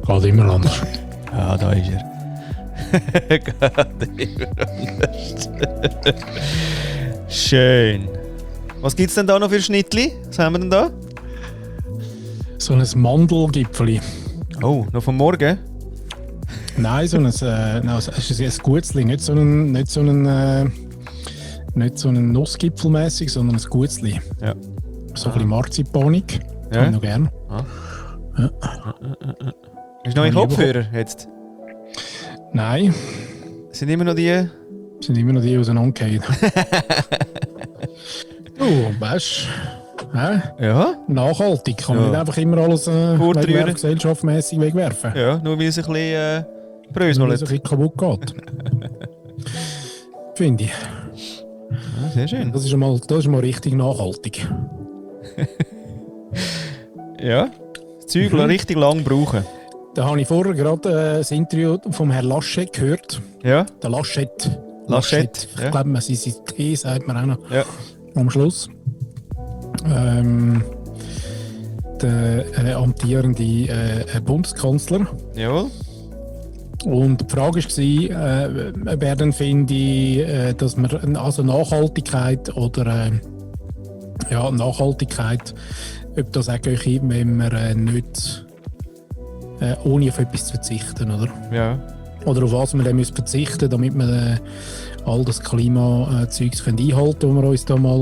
Geht immer anders. Ja, da ist er. Geht immer anders. Schön. Was gibt es denn da noch für Schnittli? Was haben wir denn da? So ein Mandelgipfeli. Oh, noch vom Morgen? Nein, so ein, es ist ein Gutzli, nicht so ein Nussgipfelmäßig, sondern ein Gutzli. Ja. So ein bisschen Marzipanig. Ja. Habe ich noch gerne. Ja. Hast du neue Kopfhörer jetzt? Nein, Sind immer noch die? sind immer noch die auseinandergefallen. Du, weißt du, Ja. nachhaltig. Kann man Ja. nicht einfach immer alles Fortrühren. gesellschaftsmäßig wegwerfen. Ja, nur weil es ein bisschen Weil bröselt. es ein bisschen kaputt geht. Finde ich. Ja, sehr schön. Das ist mal richtig nachhaltig. Ja. Das Zeug richtig lang brauchen. Da habe ich vorher gerade das Interview vom Herrn Laschet gehört. Ja. Der Laschet. Laschet, Ich ja. glaube, man sein T sagt man auch noch Ja. am Schluss. Der amtierende Bundeskanzler. Jawohl. Und die Frage war, wer dann finde, dass man also Nachhaltigkeit oder Nachhaltigkeit, ob das auch geht, wenn man nicht ohne auf etwas zu verzichten, oder? Ja. Oder auf was wir dann müssen verzichten, damit wir all das Klimazeugs einhalten können, das wir uns da mal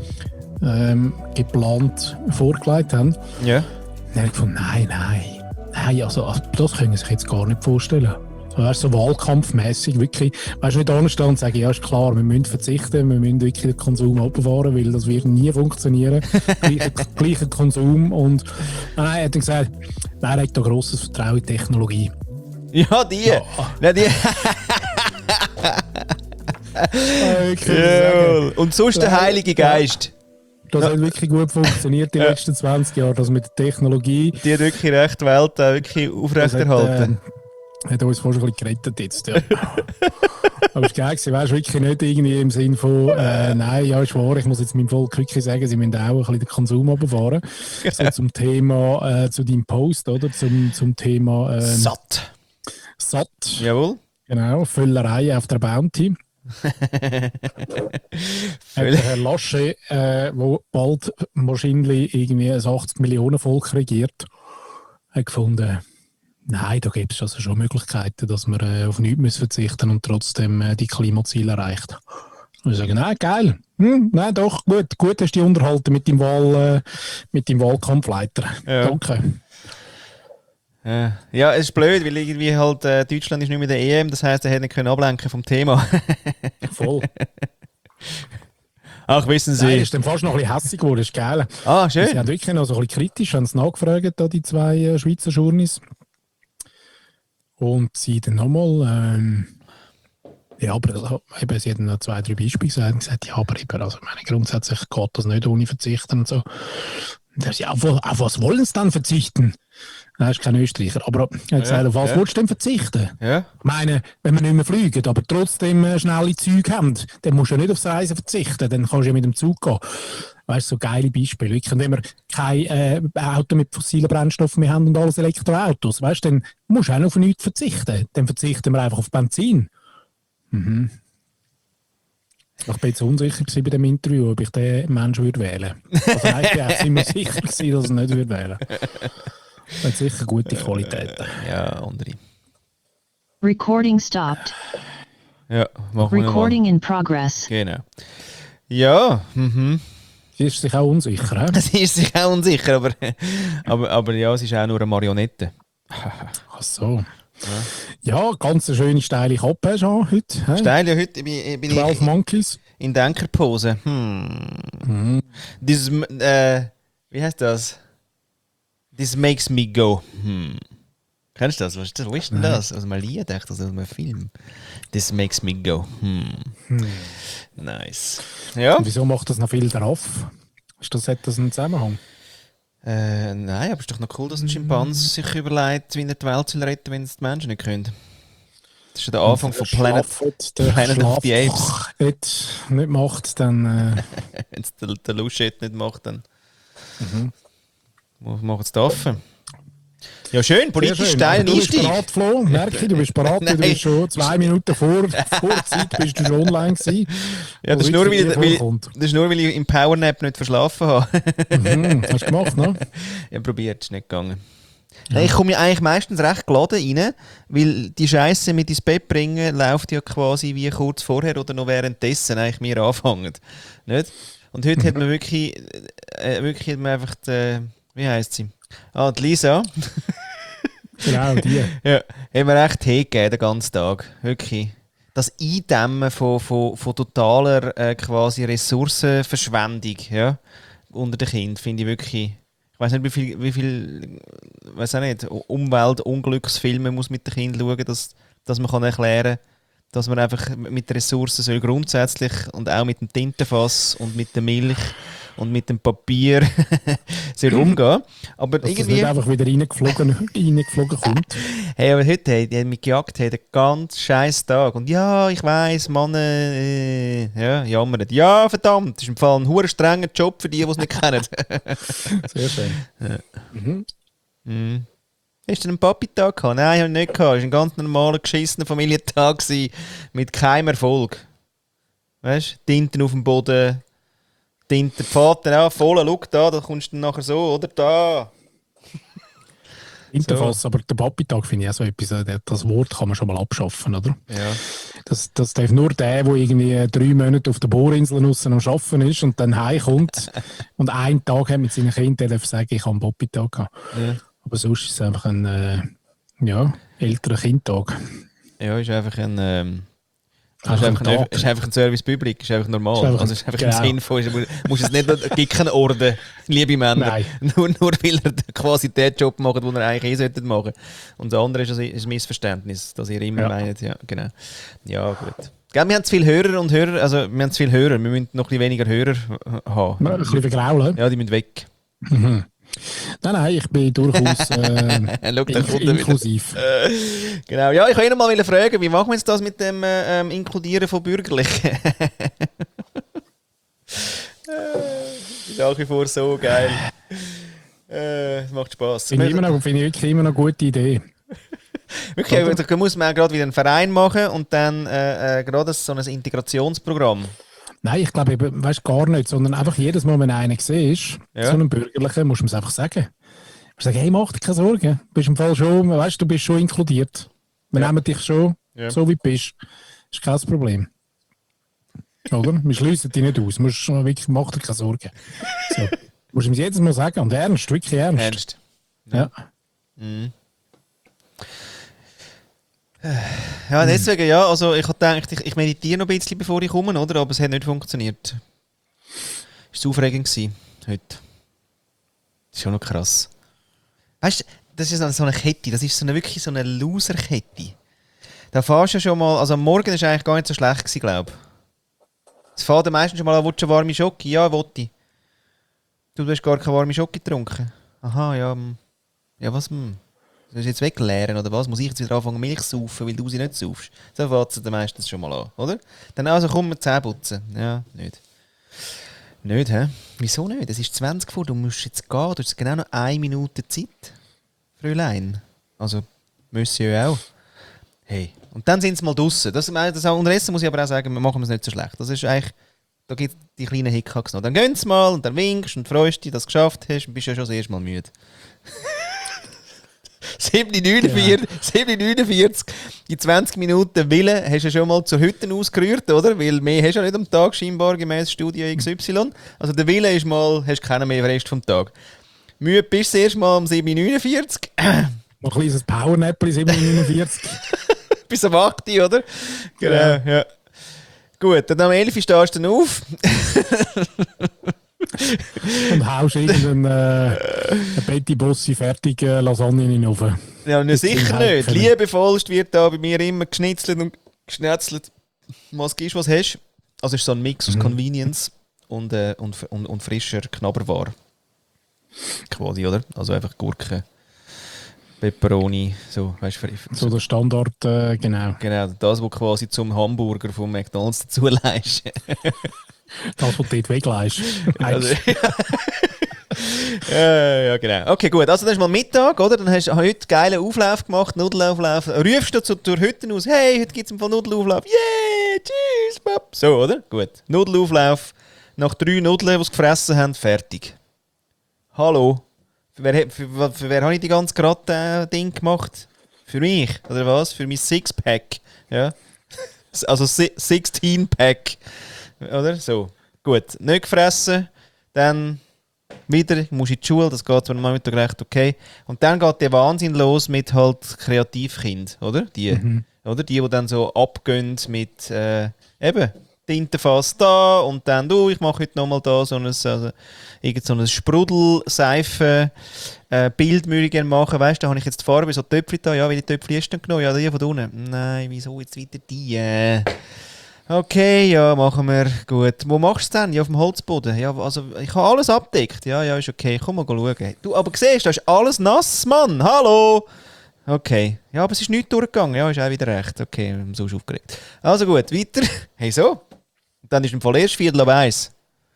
geplant vorgelegt haben. Ja. Dann habe ich gefunden, nein, also das können Sie sich jetzt gar nicht vorstellen. So wahlkampfmässig wirklich, weißt du, nicht anstehen und sagen, ja, ist klar, wir müssen verzichten, wir müssen wirklich den Konsum runterfahren, weil das wird nie funktionieren. Gleicher Konsum und nein, er hat dann gesagt, er hat da grosses Vertrauen in die Technologie. Ja, die. Ja. Ja, die. Ich kann sagen, Und sonst der Heilige Geist. das hat wirklich gut funktioniert die letzten 20 Jahre, das mit der Technologie. Die hat wirklich recht die Welt wirklich aufrechterhalten. Hat uns fast ein bisschen gerettet jetzt, ja. Aber es war geil, weißt du, wirklich nicht irgendwie im Sinn von, nein, ja, ist wahr, ich muss jetzt meinem Volk wirklich sagen, sie müssen auch ein bisschen den Konsum runterfahren. So zum Thema, zu deinem Post, oder? Zum Thema Satt. Satt. Jawohl. Genau, Völlerei auf der Bounty. Hat der Herr Laschet, wo bald wahrscheinlich irgendwie ein 80 Millionen Volk regiert, hat gefunden, nein, da gibt es also schon Möglichkeiten, dass man auf nichts verzichten und trotzdem die Klimaziele erreicht. Und ich sage, nein, geil. Nein, doch, gut hast du dich unterhalten mit dem Wahlkampfleiter. Ja. Danke. Ja, es ist blöd, weil irgendwie halt Deutschland ist nicht mehr der EM, das heisst, er hätte nicht ablenken vom Thema. Voll. Ach, wissen Sie. Nein, ist dann fast noch ein bisschen hässig geworden, ist geil. Ah, Sie schön. haben wirklich noch so ein bisschen kritisch, haben es nachgefragt, da die zwei Schweizer Journeys. Und sie dann nochmal, ja, aber eben, sie haben noch 2, 3 Beispiele gesagt und gesagt, ja, aber eben, also, ich meine, grundsätzlich geht das nicht ohne Verzichten und so. Und ja, auf was wollen sie dann verzichten? Er ist kein Österreicher, aber er hat gesagt, auf was willst du denn verzichten? Ja. Ich meine, wenn wir nicht mehr fliegen, aber trotzdem schnelle Züge haben, dann musst du ja nicht aufs Reisen verzichten, dann kannst du ja mit dem Zug gehen. Weißt du, so geile Beispiele. Wirklich. Und wenn wir kein Auto mit fossilen Brennstoffen mehr haben und alles Elektroautos, weißt du, dann musst du auch noch auf nichts verzichten. Dann verzichten wir einfach auf Benzin. Mhm. Ich bin jetzt unsicher bei dem Interview, ob ich den Menschen würde wählen würde. Also nein, ich bin auch ziemlich sicher gewesen, dass ich ihn nicht würde wählen würde. Er hat sicher gute Qualitäten. Ja, andere. Recording stopped. Ja, machen wir Recording in progress. Genau. Ja, Sie ist sich auch unsicher, he? sie ist sich auch unsicher, aber ja, sie ist auch nur eine Marionette. Ach so. Ja, ganz eine schöne steile Kappe hast du heute. He? Steil, ja, heute bin 12 ich Monkeys. in Denkerpose. Dieses, wie heißt das? This makes me go. Kennst du das? Wo ist denn das? Aus einem Lied, echt, aus einem Film. This makes me go. Nice. Ja. Und wieso macht das noch viel drauf? Hat das einen Zusammenhang? Nein, aber es ist doch noch cool, dass ein Schimpanse sich überlegt, wie er die Welt retten soll, wenn es die Menschen nicht können. Das ist ja der Anfang von Planet of the Apes. Jetzt nicht macht, dann... Wenn es der Luschet nicht macht, dann machen sie es offen. Ja, schön, politisch steil Du bist bereit, Flo, merke ich, du bist bereit, du bist schon 2 Minuten vor Zeit bist du schon online gewesen. Ja, das ist, nur, weil ich im Powernap nicht verschlafen habe. Hast du gemacht, ne? Ja, probiert, ist nicht gegangen. Ja. Ich komme ja eigentlich meistens recht geladen rein, weil die Scheiße mit ins Bett bringen läuft ja quasi wie kurz vorher oder noch währenddessen eigentlich mir anfangen. Nicht? Und heute hat man wirklich hat man einfach wie heisst sie? Die Lisa. Genau, die. Ja, haben wir echt hingegeben den ganzen Tag. Wirklich. Das Eindämmen von totaler quasi Ressourcenverschwendung, ja, unter den Kindern finde ich wirklich. Ich weiß nicht, wie viel weiß auch nicht, Umwelt-Unglücksfilme muss mit den Kindern schauen, dass man erklären kann, dass man einfach mit Ressourcen soll grundsätzlich und auch mit dem Tintenfass und mit der Milch und mit dem Papier soll umgehen. Aber dass irgendwie das nicht einfach wieder reingeflogen kommt. Hey, aber heute die haben mich gejagt, den ganzen scheiß Tag. Und ja, ich weiss, Mann, ja, jammern. Ja, verdammt, das ist im Fall ein hure strenger Job für die es nicht kennen. Sehr schön. Ja. Hast du einen Papi-Tag gehabt? Nein, habe ich nicht gehabt. Es war ein ganz normaler, geschissener Familientag mit keinem Erfolg. Weißt du, Tinten auf dem Boden, Tinten, Vater, auch voll, schau da kommst du dann nachher so, oder da. Interfass, so. Aber der Papi-Tag finde ich auch so etwas, das Wort kann man schon mal abschaffen, oder? Ja. Das darf nur der irgendwie 3 Monate auf der Bohrinsel draussen am Arbeiten ist und dann heimkommt und einen Tag hat mit seinen Kindern, der darf sagen, ich habe einen Papi-Tag gehabt. Ja. Aber sonst ist es einfach ein älterer Kindtag. Ja, ist einfach ein... ist einfach ein Service Public, ist einfach normal. Es ist einfach im Sinn von, muss es nicht, gibt keinen Orden, liebe Männer. Nur weil er quasi den Job macht, den er eigentlich machen sollte. Und das andere ist ein Missverständnis, dass ihr immer meint, ja, genau. Ja, gut. Gell, wir haben zu viele Hörer und Hörer, also wir haben zu viele Hörer, wir müssen noch ein bisschen weniger Hörer haben. Ein bisschen vergraulen. Ja, die müssen weg. Nein, ich bin durchaus inklusiv. Genau. Ja, ich wollte noch mal fragen, wie machen wir jetzt das mit dem Inkludieren von Bürgerlichen? Ist nach wie vor so geil. Es macht Spass. Finde ich wirklich immer noch eine gute Idee. Wirklich, da muss man gerade wieder einen Verein machen und dann gerade so ein Integrationsprogramm. Nein, ich glaube, weißt gar nicht, sondern einfach jedes Mal, wenn einer siehst, so einen Bürgerlichen, musst du es einfach sagen. Du sagen, hey, mach dir keine Sorgen. Du bist im Fall schon, weißt, du bist schon inkludiert. Wir nehmen dich schon so, wie du bist. Das ist kein Problem. Oder? Wir schliessen dich nicht aus. Wirklich, mach dir keine Sorgen. So. Du musst ihm jedes Mal sagen. Und ernst, wirklich ernst. Ernst. Ja. Mhm. Ja, deswegen, ja, also ich habe gedacht, ich meditiere noch ein bisschen, bevor ich komme, oder? Aber es hat nicht funktioniert. Es war aufregend heute. Das ist schon noch krass. Weißt du, das ist so eine Kette, das ist wirklich so eine Loser-Kette. Da fährst du schon mal, also am Morgen war es eigentlich gar nicht so schlecht gewesen, glaube ich. Es fährt meistens schon mal an, willst du warme Schoki? Ja, wollte ich. Du hast gar keine warme Schoki getrunken. Aha, ja. Ja, was? Soll ich jetzt wegleeren oder was? Muss ich jetzt wieder anfangen Milch zu saufen, weil du sie nicht saufst? So fängt es dann meistens schon mal an, oder? Dann also komm, wir Zähne putzen. Ja, nicht. Nicht, hä? Wieso nicht? Es ist 20 vor, du musst jetzt gehen. Du hast genau noch 1 Minute Zeit, Fräulein. Also, Monsieur auch. Hey. Und dann sind sie mal draussen. Unterdessen muss ich aber auch sagen, wir machen es nicht so schlecht. Das ist eigentlich, da gibt es die kleinen Hickhacks noch. Dann gehen sie mal und dann winkst und freust dich, dass du es geschafft hast und bist ja schon das erste Mal müde. 7:49, in 20 Minuten Wille hast du schon mal zur Hütte ausgerührt, oder? Weil mehr hast du ja nicht am Tag, scheinbar, gemäß Studie XY. Also der Wille ist mal, hast du keinen mehr Rest vom Tag. Müde bist du erst mal um 7:49. Noch ein kleines Powernäppli, 7:49. Bis um 8 Uhr, oder? Genau, ja. Gut, dann am 11 Uhr stehst du dann auf. Und haust irgendeinen Betty Bossi fertige Lasagne in den Ofen. Ja, sicher nicht. Liebevollst wird da bei mir immer geschnitzelt und geschnetzelt. Was gibst, was hast. Also es ist so ein Mix aus Convenience und frischer Knabberware. Quasi, oder? Also einfach Gurken, Pepperoni, so, weißt du. So der Standard, genau. Genau, das, was quasi zum Hamburger vom McDonalds dazu leist. Das, was du dort wegleist. Also, ja, genau. Okay, gut. Also, das ist mal Mittag, oder? Dann hast du heute einen geilen Auflauf gemacht, Nudelauflauf. Rufst du zur Hütte aus, hey, heute gibt es einen Nudelauflauf. Yeah, tschüss, Pap. So, oder? Gut. Nudelauflauf. Nach 3 Nudeln, die sie gefressen haben, fertig. Hallo. Für wer habe ich die ganze Ding gemacht? Für mich, oder was? Für mein Sixpack. Ja. Also 16-Pack. Oder? So. Gut. Nicht gefressen. Dann wieder, musst in die Schule, das geht zwar am Mittag recht okay. Und dann geht der Wahnsinn los mit halt Kreativkind, oder? Oder? Die dann so abgehen mit eben Tintenfass da und dann, ich mache heute nochmal da so ein Sprudelseife Bild würde ich gerne machen. Weißt du, da habe ich jetzt die Farbe, so Töpfchen da. Ja, welche Töpfchen hast du denn genommen? Ja, die von unten. Nein, wieso jetzt wieder die? Okay, ja, machen wir. Gut. Wo machst du es denn? Ja, auf dem Holzboden. Ja, also, ich habe alles abdeckt. Ja, ist okay. Komm mal schauen. Du, aber siehst, da ist alles nass, Mann. Hallo! Okay. Ja, aber es ist nichts durchgegangen. Ja, ist auch wieder recht. Okay, wir haben so aufgeregt. Also gut, weiter. Hey, so. Dann ist im Fall erst 1:45.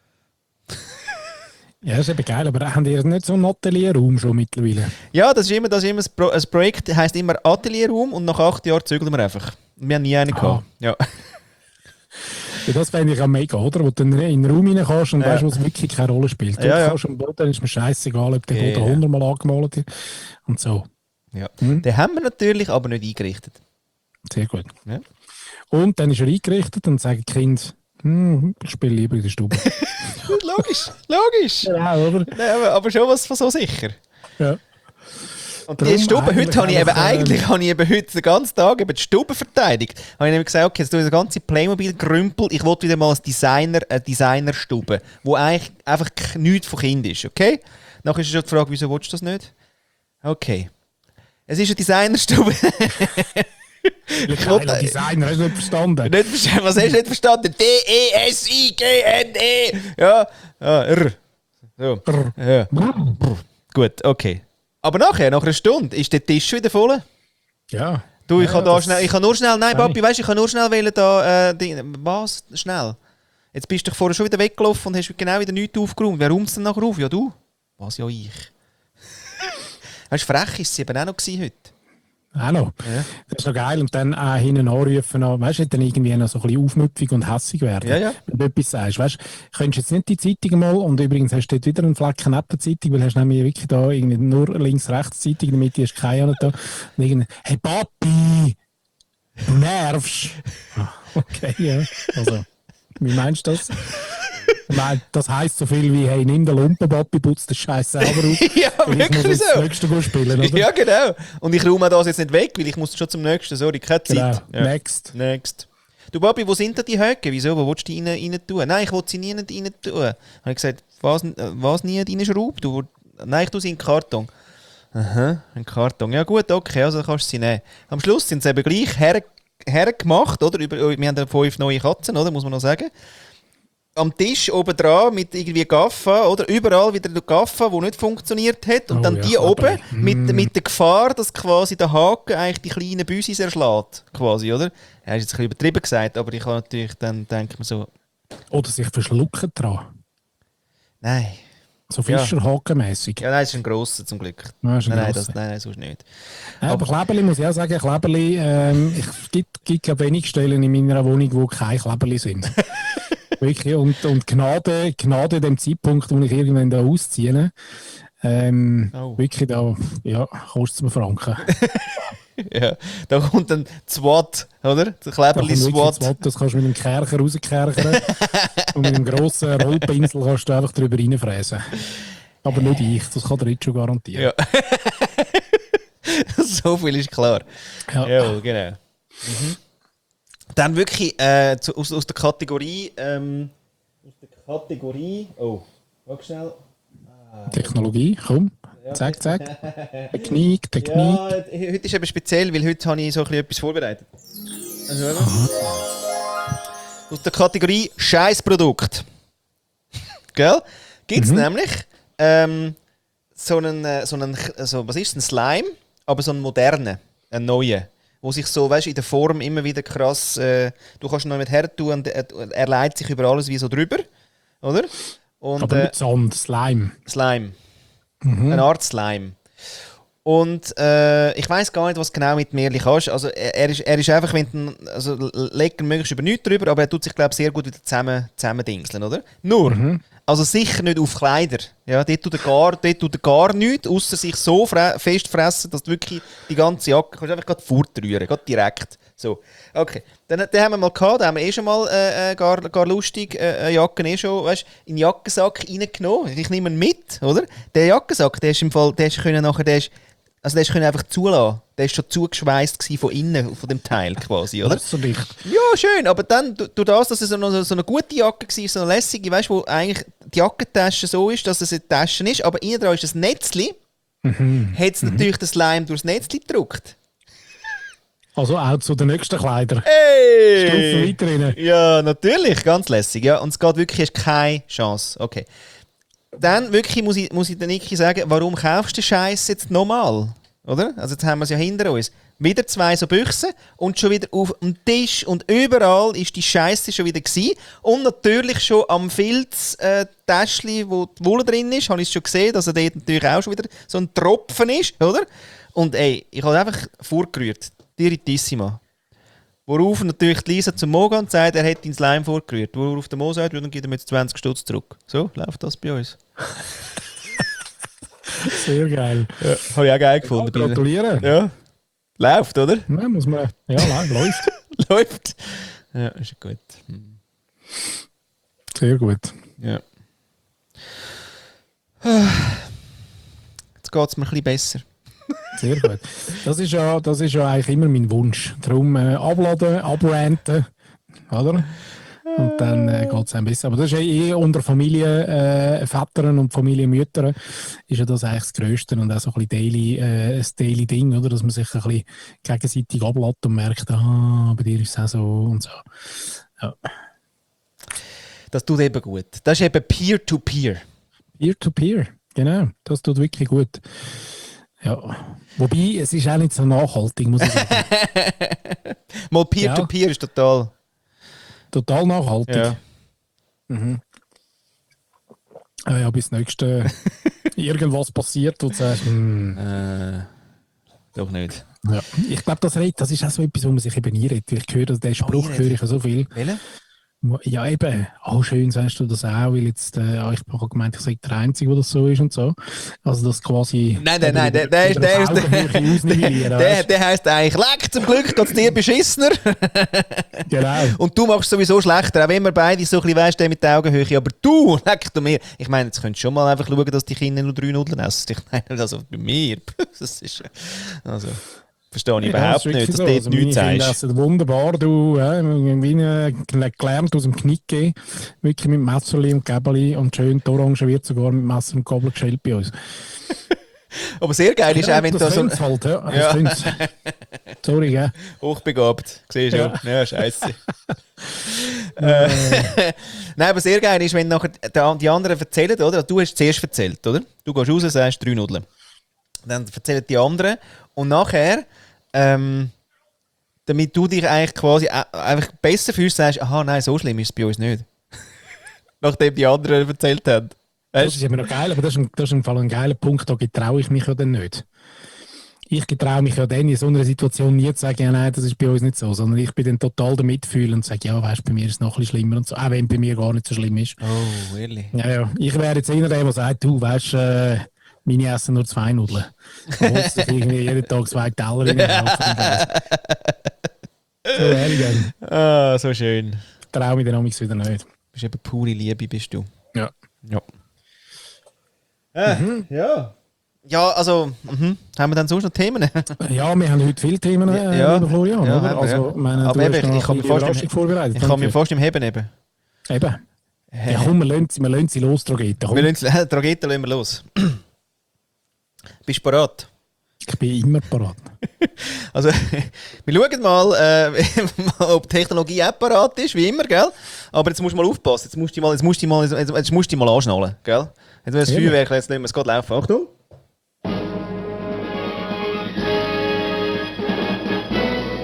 Ja, das ist eben geil, aber haben die nicht so einen Atelierraum schon mittlerweile? Ja, das ist immer ein Projekt, heisst immer Atelierraum und nach 8 Jahren zügeln wir einfach. Wir haben nie einen gehabt. Ja. Ja, das fände ich auch mega, oder? Wo du dann in den Raum reinkommst und weißt, wo es wirklich keine Rolle spielt. Du kannst am Boden, ist mir scheißegal, ob der Boden 100-mal angemalt ist und so. Ja. Den haben wir natürlich, aber nicht eingerichtet. Sehr gut. Ja. Und dann ist er eingerichtet und sagt Kind, ich spiele lieber in der Stube. Logisch. Ja, oder? Nein, aber schon was von so sicher. Ja. Und die Stube, heute habe ich heute den ganzen Tag die Stube verteidigt. Habe ich nämlich gesagt, okay, jetzt tue ich das ganze Playmobil-Grümpel, ich will wieder mal eine Designerstube, wo eigentlich einfach nichts von Kind ist, okay? Nachher ist schon die Frage, wieso willst du das nicht? Okay. Es ist eine Designerstube. Geiler Designer, hast du nicht verstanden? Was hast du nicht verstanden? D-E-S-I-G-N-E. Ja, R. So. Ja. Gut, okay. Aber nach einer Stunde ist der Tisch wieder voll. Ja. Du, ich kann nur schnell, nein, Papi, weißt du, ich kann nur schnell wählen da, was? Schnell. Jetzt bist du vorher schon wieder weggelaufen und hast genau wieder nichts aufgeräumt. Wer räumt es denn nachher auf? Ja, du. Was, ja, ich. Weißt du, frech ist sie eben auch noch heute. Auch noch. Ja. Das ist noch geil. Und dann auch hinten anrufen, weißt du, dann irgendwie noch so ein bisschen aufmüpfig und hässig werden. Ja. Wenn du etwas sagst. Weißt du, könntest jetzt nicht die Zeitung mal, und übrigens hast du dort wieder einen Flecken neben der Zeitung, weil du hast nämlich wirklich da irgendwie nur links-rechts Zeitung, damit hast du keine da. Und irgendwie, hey Papi, du nervst. Okay, ja. Also, wie meinst du das? Das heisst so viel wie, hey, nimm den Lumpen, Papi, putz den Scheiß selber auf. Ja, wirklich so. Das nächste spielen, oder? Ja, genau. Und ich räume das jetzt nicht weg, weil ich muss schon zum nächsten. Sorry, keine Zeit. Genau. Ja. Next. Du, Papi, wo sind da die Höcke? Wieso? Wo willst du die rein tun? Nein, ich will sie nie rein tun. Habe ich gesagt, was nie reinschrauben? Nein, ich tue sie in den Karton. Aha, in den Karton. Ja gut, okay, also kannst du sie nehmen. Am Schluss sind sie eben gleich hergemacht, oder? Wir haben 5 neue Katzen, oder? Muss man noch sagen. Am Tisch oben dran mit irgendwie Gaffa, oder? Überall wieder der Gaffa, die nicht funktioniert hat. Und dann die oben mit der Gefahr, dass quasi der Haken eigentlich die kleinen Büsis erschlägt. Quasi, oder? Ja, ist jetzt ein bisschen übertrieben gesagt, aber ich kann natürlich dann denke mir so. Oder sich verschlucken dran. Nein. So Fischerhakenmässig. Ja, nein, das ist ein grosser zum Glück. Nein, sonst nicht. Aber Kleberli muss ich auch sagen, Kleberli, es gibt wenig Stellen in meiner Wohnung, wo keine Kleberli sind. Wirklich, und Gnade dem Zeitpunkt, wo ich irgendwann da ausziehe, wirklich da, ja, kostet es mir Franken. Ja, da kommt dann SWAT, oder? Der Kleberli SWAT. Das kannst du mit einem Kercher rauskerchern und mit einem grossen Rollpinsel kannst du einfach drüber reinfräsen. Aber nicht ich, das kann der jetzt schon garantieren. Ja. So viel ist klar. Ja, genau. Mhm. Dann wirklich aus der Kategorie. Oh, warte schnell. Technologie, komm. Zack. Technik. Ja, heute ist eben speziell, weil heute habe ich so etwas vorbereitet. Also, aus der Kategorie Scheißprodukt. Gell? Gibt es nämlich so einen, was ist es, ein Slime, aber so einen modernen, einen neuen. wo sich so, weißt, in der Form immer wieder krass, du kannst ihn noch mit her tun und er leitet sich über alles wie so drüber, oder? Und, Aber mit Sand, Slime. Slime. Eine Art Slime. Und ich weiss gar nicht, was genau mit Merli kannst. Also er ist einfach, wenn du, also legen möglichst über nichts drüber, aber er tut sich, glaube ich, sehr gut wieder zusammen dingseln, oder? Nur, also sicher nicht auf Kleider. Ja, dort tut er gar nichts, außer sich so fest fressen, dass du wirklich die ganze Jacke kannst einfach gerade fortrühren, gerade direkt. So, okay. Den haben wir mal gehabt, den haben wir schon mal gar lustig Jacken schon, weißt, in den Jackensack reingenommen. Ich nehme ihn mit, oder? Der Jackensack, der ist im Fall, der ist einfach zulassen. Der war schon zugeschweißt von innen, von dem Teil quasi, oder? Das ist so dicht. Ja, schön, aber dann, durch das, dass es so eine gute Jacke war, so eine lässige, weißt du, wo eigentlich die Jackentasche so ist, dass es eine Tasche ist, aber innen dran ist ein Netzli, hat es natürlich das Slime durchs Netzli gedrückt. Also auch zu den nächsten Kleidern. Hey! Stufen weiter rein. Ja, natürlich, ganz lässig, ja. Und es geht wirklich, hast keine Chance. Okay. Dann wirklich muss ich der Niki sagen, warum kaufst du den Scheiß jetzt nochmal? Oder? Also jetzt haben wir es ja hinter uns. Wieder 2 so Büchsen und schon wieder auf dem Tisch und überall ist die Scheiße schon wieder gewesen. Und natürlich schon am Filz-Täschchen, wo die Wolle drin ist, habe ich schon gesehen, dass er dort natürlich auch schon wieder so ein Tropfen ist, oder? Und ey, ich habe einfach vorgerührt. Direttissima. Worauf natürlich die Lisa zum Mo geht und sagt, er hätte den Slime vorgerührt. Worauf der Mo sagt, dann gibt er mir jetzt 20 Stutz zurück. So läuft das bei uns. Sehr geil. Ja, habe ich auch geil gefunden. Gratulieren. Ja. Läuft, oder? Ja, muss man. Ja, läuft. Läuft. Ja, ist ja gut. Sehr gut. Ja. Jetzt geht es mir ein bisschen besser. Sehr gut. Das ist ja eigentlich immer mein Wunsch. Darum abladen, abranten, oder? Und dann geht es einem besser. Aber das ist ja unter Familienvätern und Familienmüttern ist ja das eigentlich das Grösste und auch so ein bisschen das Daily-Ding, oder? Dass man sich ein bisschen gegenseitig ablädt und merkt, bei dir ist es auch so und so. Ja. Das tut eben gut. Das ist eben Peer-to-Peer. Peer-to-Peer, genau. Das tut wirklich gut. Ja. Wobei, es ist auch nicht so nachhaltig, muss ich sagen. Mal Peer-to-Peer ist total nachhaltig. Ja. Ja, bis nächste irgendwas passiert, wo du sagst, doch nicht. ja. Ich glaube, das ist auch so etwas, wo man sich eben nie redet. Ich höre, den Spruch höre ich ja so viel. Welche? Ja, eben. Schön sagst du das auch, weil jetzt, ich habe gemeint, ich sei der Einzige, der das so ist und so. Also, das quasi. Nein, der heisst eigentlich, leck, zum Glück geht es dir beschissener. Genau. Und du machst sowieso schlechter, auch wenn wir beide so ein bisschen weißt, der mit der Augenhöhe. Aber du, leck du mir. Ich meine, jetzt könntest du schon mal einfach schauen, dass die Kinder nur 3 Nudeln essen. Ich meine, also bei mir. Das ist. Also. Verstehe ich überhaupt nicht, dass du dort also nichts sagst. Das ist wunderbar, du irgendwie gelernt aus dem Knick gehen, wirklich mit Messerli und Gäbeli und schön die Orange wird sogar mit Messer und Gabel geschält bei uns. Aber sehr geil ist auch, wenn du so... Halt, ja. Sorry, gell? Hochbegabt, siehst du? Ja, scheisse. Nein, aber sehr geil ist, wenn nachher die anderen erzählen, oder? Du hast zuerst erzählt, oder? Du gehst raus und sagst 3 Nudeln. Dann erzählen die anderen und nachher, damit du dich eigentlich quasi einfach besser fühlst, sagst, aha, nein, so schlimm ist es bei uns nicht. Nachdem die anderen erzählt haben. Weißt? Das ist immer noch geil, aber das ist im Fall ein geiler Punkt, da getraue ich mich ja dann nicht. Ich getraue mich ja dann in so einer Situation nie zu sagen, ja nein, das ist bei uns nicht so, sondern ich bin dann total damit fühlen und sage, ja weißt, bei mir ist es noch ein bisschen schlimmer und so, auch wenn bei mir gar nicht so schlimm ist. Oh, really? Ja. Ich wäre jetzt einer der sagt, du weißt, meine essen nur 2 Nudeln. Da holst du irgendwie jeden Tag 2 Teller in den Haufen. So wäre ich dann. Ah, so schön. Ich traue mich dann amigs wieder nicht. Du bist eben pure Liebe, bist du. Ja. Ja. Ja, also, haben wir dann sonst noch Themen? Ja, wir haben heute viele Themen, lieber Florian. Ja, oder? Also, meine, aber du eben, hast noch eine Überraschung vorbereitet. Ich kann mir fast im Heben eben. Eben. Ja, komm, wir lassen sie los, Drageta. Drageta lassen wir los. Bist du bereit? Ich bin immer parat. Also, wir schauen mal, ob die Technologie auch parat ist, wie immer, gell? Aber jetzt musst du mal aufpassen, jetzt musst du dich mal anschnallen, gell? Jetzt wird das Feuerwerk jetzt nicht mehr, es geht laufen. Achtung!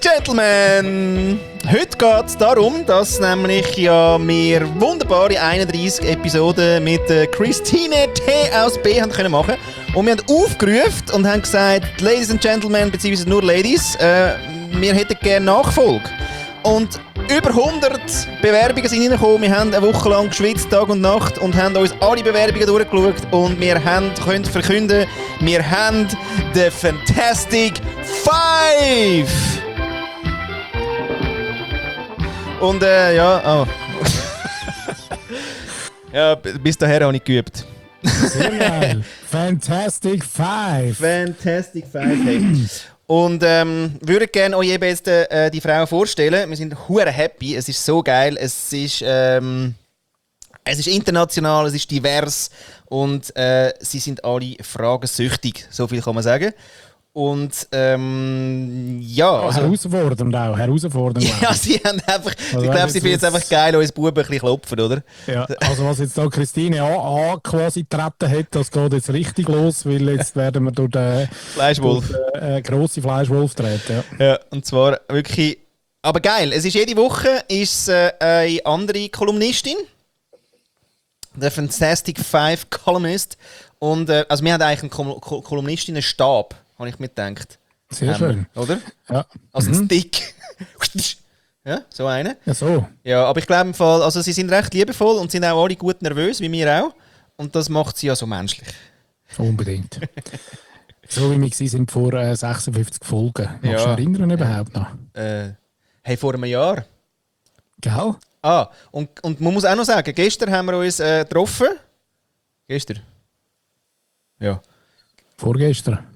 Gentlemen, heute geht es darum, dass nämlich ja wir wunderbare 31 Episoden mit Christine T. aus B haben können machen. Und wir haben aufgerufen und haben gesagt, Ladies and Gentlemen, beziehungsweise nur Ladies, wir hätten gerne Nachfolge. Und über 100 Bewerbungen sind reingekommen. Wir haben eine Woche lang geschwitzt, Tag und Nacht, und haben uns alle Bewerbungen durchgeschaut. Und wir können verkünden, wir haben The Fantastic Five! Und ja, ja, bis dahin habe ich geübt. Sehr geil. Fantastic Five. Fantastic Five, hey. Und würde gerne euch eben jetzt die Frau vorstellen. Wir sind hure happy, es ist so geil, es ist international, es ist divers und sie sind alle fragensüchtig, so viel kann man sagen. Und ja. Also, herausfordernd auch, herausfordernd. Ja, sie haben einfach, also, ich glaube, sie finden es einfach geil, uns Buben ein bisschen klopfen, oder? Ja, also was jetzt da Christine A quasi getreten hat, das geht jetzt richtig los, weil jetzt werden wir durch den Fleischwolf. Grossen Fleischwolf treten. Ja. Ja, und zwar wirklich, aber geil, es ist jede Woche ist eine andere Kolumnistin, der Fantastic Five Columnist, und also wir haben eigentlich einen Kolumnistinnenstab, habe ich mir gedacht. Sehr schön. Oder? Ja. Also ein Stick. Ja, so eine. Ja, so. Ja, aber ich glaube im Fall, also sie sind recht liebevoll und sind auch alle gut nervös, wie wir auch. Und das macht sie ja so menschlich. Unbedingt. So wie wir sind vor 56 Folgen. Magst du dich erinnern überhaupt noch? Hey, vor einem Jahr. Gell? Ah, und man muss auch noch sagen, gestern haben wir uns getroffen. Gestern? Ja. Vorgestern?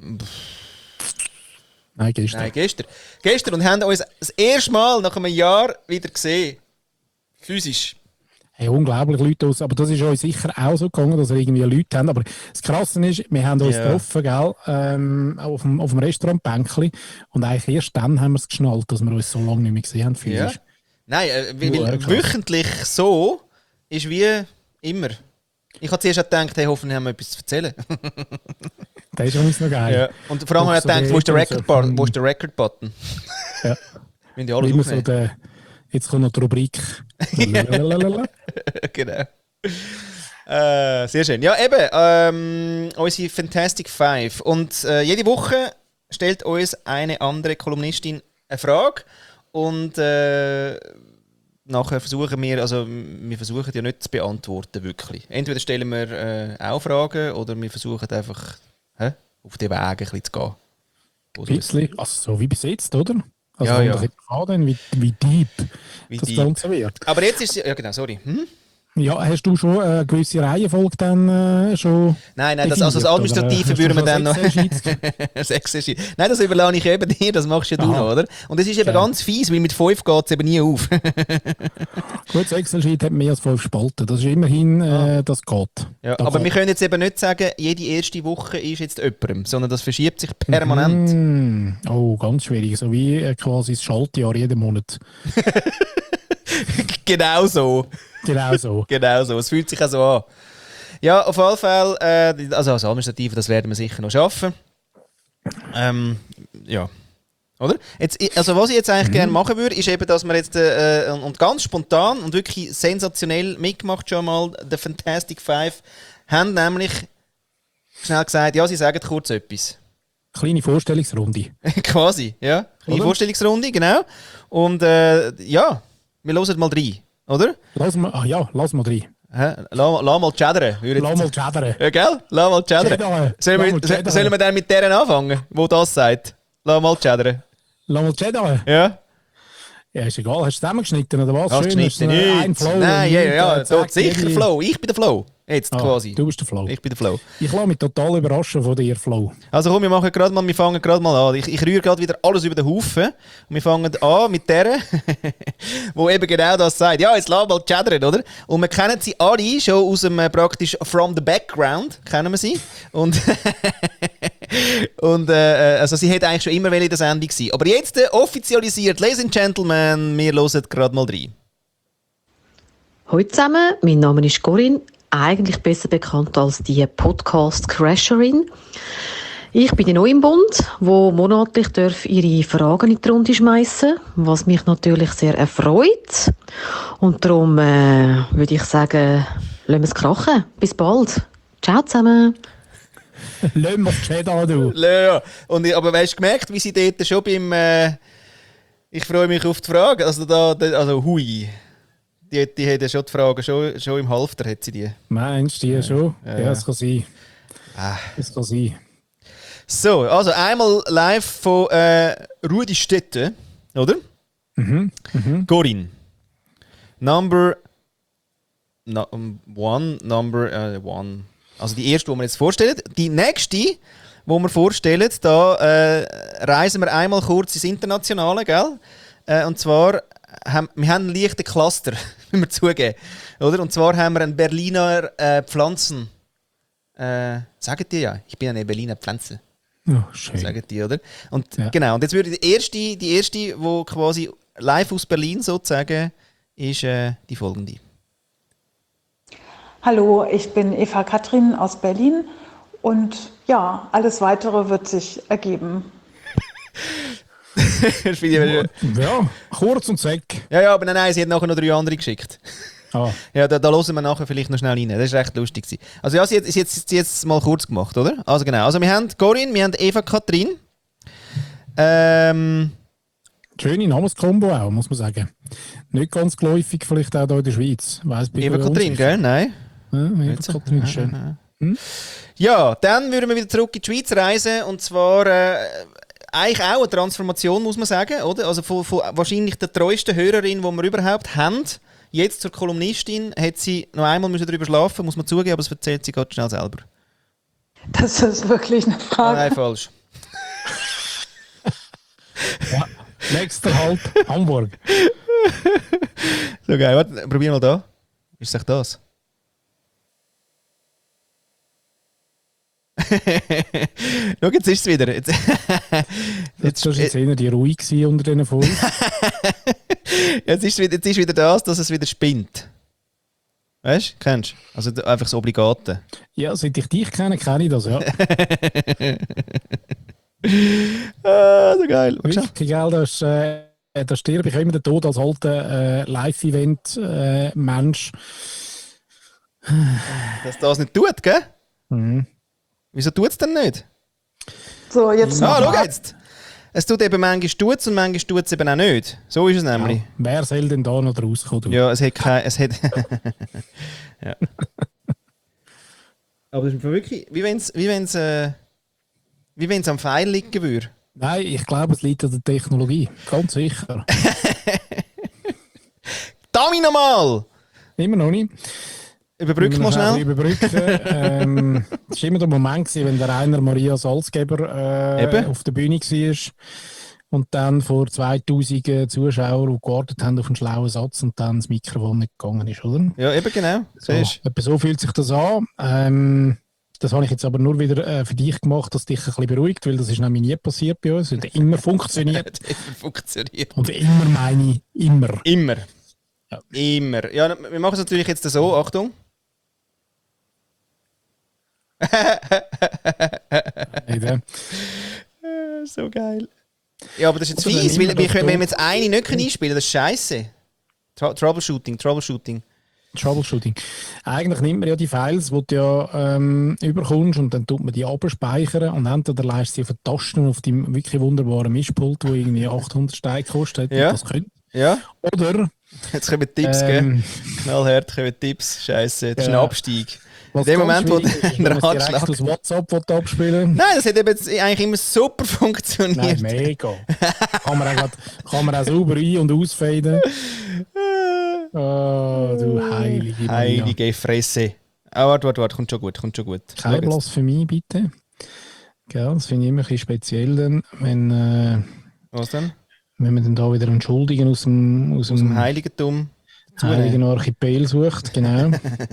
Nein, gestern. Nein, gestern. Gestern und haben uns das erste Mal nach einem Jahr wieder gesehen. Physisch. Hey, unglaublich Leute aus. Aber das ist euch sicher auch so gegangen, dass wir irgendwie Leute haben. Aber das Krasse ist, wir haben uns getroffen, gell, auf dem Restaurantbänkchen. Und eigentlich erst dann haben wir es geschnallt, dass wir uns so lange nicht mehr gesehen haben. Physisch. Ja. Nein, weil wöchentlich so ist wie immer. Ich habe zuerst gedacht, hey, hoffentlich haben wir etwas zu erzählen. Das ist übrigens noch geil. Ja. Und vor allem habe ich gedacht, wo ist der Record-Button? Ja. Wenn die alles aufnehmen. So jetzt kommt noch die Rubrik. Genau. Sehr schön. Ja, eben, unsere Fantastic Five. Und jede Woche stellt uns eine andere Kolumnistin eine Frage. Und nachher versuchen wir versuchen ja nicht zu beantworten, wirklich. Entweder stellen wir auch Fragen oder wir versuchen einfach auf den Weg ein bisschen zu gehen. Ein bisschen, also so wie bis jetzt, oder? Also ja, ja. Wie deep das Ganze wird. Aber jetzt ist es... Ja genau, sorry. Ja, hast du schon eine gewisse Reihenfolge dann schon... Nein, das Administrative würden wir dann noch... Excel-Sheet. Nein, das überlasse ich eben dir, das machst ja du noch, oder? Und das ist eben ganz fies, weil mit 5 geht es eben nie auf. Gut, das Excel-Sheet hat mehr als 5 Spalten, das ist immerhin, das geht. Ja, aber wir können jetzt eben nicht sagen, jede erste Woche ist jetzt jemandem, sondern das verschiebt sich permanent. Oh, ganz schwierig, so wie quasi das Schaltjahr jeden Monat. Genau so. Genau so. Genau so, es fühlt sich auch so an. Ja, auf jeden Fall, also als Administrative, das werden wir sicher noch schaffen. Ja. Oder? Jetzt, also was ich jetzt eigentlich gerne machen würde, ist eben, dass wir jetzt und ganz spontan und wirklich sensationell mitgemacht schon mal The Fantastic Five haben nämlich schnell gesagt, ja, sie sagen kurz etwas. Kleine Vorstellungsrunde. Quasi, ja. Kleine Vorstellungsrunde, genau. Und ja, wir hören mal rein, oder? Lass mal rein. Lass mal chattern. Lass mal chattern. Ja, gell? Lass mal chattern. Sollen wir dann mit deren anfangen, wo das sagt? Lass mal chattern. Lass mal chattern? Ja. Ja, ist egal. Hast du zusammengeschnitten oder was? Hast du geschnitten? Ein Flow. Nein, ja, sicher Flow. Ich bin der Flow. Jetzt quasi. Du bist der Flow. Ich bin der Flow. Ich lasse mich total überraschen von dir, Flow. Also komm, wir fangen gerade mal an. Ich rühre gerade wieder alles über den Haufen. Und wir fangen an mit der, wo eben genau das sagt. Ja, jetzt lass mal chattern, oder? Und wir kennen sie alle schon aus dem praktisch From the Background, kennen wir sie. Und also sie hätte eigentlich schon immer in der Sendung sein. Aber jetzt offizialisiert, Ladies and Gentlemen, wir hören gerade mal rein. Hallo zusammen, mein Name ist Corinne, eigentlich besser bekannt als die Podcast-Crasherin. Ich bin neu im Bund, wo monatlich ihre Fragen in die Runde schmeißen, was mich natürlich sehr erfreut. Und darum würde ich sagen, lassen wir es krachen. Bis bald. Ciao zusammen. Lass mal geschehen an, du. Ja. Aber hast du gemerkt, wie sie dort schon beim ich freue mich auf die Frage, also hui. Die hat ja schon die Fragen, schon im Halfter hat sie die. Meinst du die schon? Ja, das kann sein. Das kann sein. So, also einmal live von Rudi Städte, oder? Corinne. Number one. Also die erste, die wir jetzt vorstellen. Die nächste, die wir vorstellen, da reisen wir einmal kurz ins Internationale, gell? Und zwar, wir haben einen leichten Cluster, müssen wir zugeben. Oder? Und zwar haben wir einen Berliner Pflanzen. Sagen die ja, ich bin eine Berliner Pflanze. Oh, schön. Sagen die, oder? Und genau, und jetzt würde die erste, die quasi live aus Berlin sozusagen, ist die folgende. Hallo, ich bin Eva Katrin aus Berlin und ja, alles Weitere wird sich ergeben. Ja, kurz und zack. Ja, aber nein, sie hat nachher noch 3 andere geschickt. Ah. Ja, da hören wir nachher vielleicht noch schnell rein. Das war recht lustig. Also ja, sie hat jetzt mal kurz gemacht, oder? Also genau, also wir haben Corinne, wir haben Eva Katrin. Schöne Namenskombo auch, muss man sagen. Nicht ganz geläufig, vielleicht auch hier in der Schweiz. Eva Katrin, gell? Nein. Ja, Eva Katrin ist schön. Ja, dann würden wir wieder zurück in die Schweiz reisen. Und zwar eigentlich auch eine Transformation, muss man sagen. Oder? Also von wahrscheinlich der treuesten Hörerin, die wir überhaupt haben, jetzt zur Kolumnistin, hat sie noch einmal darüber schlafen, muss man zugeben, aber das erzählt sie gerade schnell selber. Das ist wirklich eine Frage. Nein, falsch. Ja. Nächster Halt, Hamburg. So geil, warte, probier mal da. Ist es echt das? Schau, jetzt ist es wieder. Jetzt war jetzt eher die ruhig unter diesen Folgen. jetzt ist wieder das, dass es wieder spinnt. Weißt du? Kennst du? Also einfach das Obligate. Ja, seit ich dich kenne ich das, ja. So geil. Wirklich, gell, da stirbe ich immer den Tod als alter Live-Event-Mensch. Dass das nicht tut, gell? Mhm. Wieso tut es denn nicht? So, jetzt noch Schau mal. jetzt! Es tut eben manchmal tut's und manchmal tut es eben auch nicht. So ist es nämlich. Ja, wer soll denn da noch rauskommen? Du? Ja, es hat kein... ja. Aber das ist wirklich... Wie wenn es am Pfeil liegen würde. Nein, ich glaube, es liegt an der Technologie. Ganz sicher. Dami nochmal! Immer noch nicht. Überbrück mal schnell. Überbrücken. Das war immer der Moment, wenn der Rainer Maria Salzgeber auf der Bühne war und dann vor 2000 Zuschauern, die gewartet haben auf einen schlauen Satz und dann das Mikrofon nicht gegangen ist, oder? Ja, eben genau. Etwa so fühlt sich das an. Das habe ich jetzt aber nur wieder für dich gemacht, dass dich ein bisschen beruhigt, weil das ist nämlich nie passiert bei uns. Es hat immer funktioniert. Und immer meine ich, immer. Immer. Ja. Immer. Ja, wir machen es natürlich jetzt so, Achtung. So geil. Ja, aber das ist jetzt fies, weil wir können jetzt eine nicht einspielen, das ist scheiße. Troubleshooting. Eigentlich nimmt man ja die Files, die du ja überkommst und dann tut man die abspeichern und entweder leist sie auf den Tasten auf deinem wirklich wunderbaren Mischpult, wo irgendwie 800 Steine kostet. Ja. Das könnte. Ja. Oder... Jetzt kommen Tipps, gell? Knallhart kommen Tipps. Scheiße, das ist ein Abstieg. In Was dem Moment, wo der Ratschlag... das WhatsApp abspielen. Nein, das hat eben eigentlich immer super funktioniert. Nein, mega. kann man auch sauber ein- und ausfaden. Oh, du heilige Maria. Heilige Fresse. Warte, kommt schon gut. Kein Blasphemie, bitte. Gell, das finde ich immer ein bisschen speziell, dann, wenn Was denn? man dann da wieder einen Schuldigen aus dem Heiligentum. Heiligen Archipel sucht. Genau.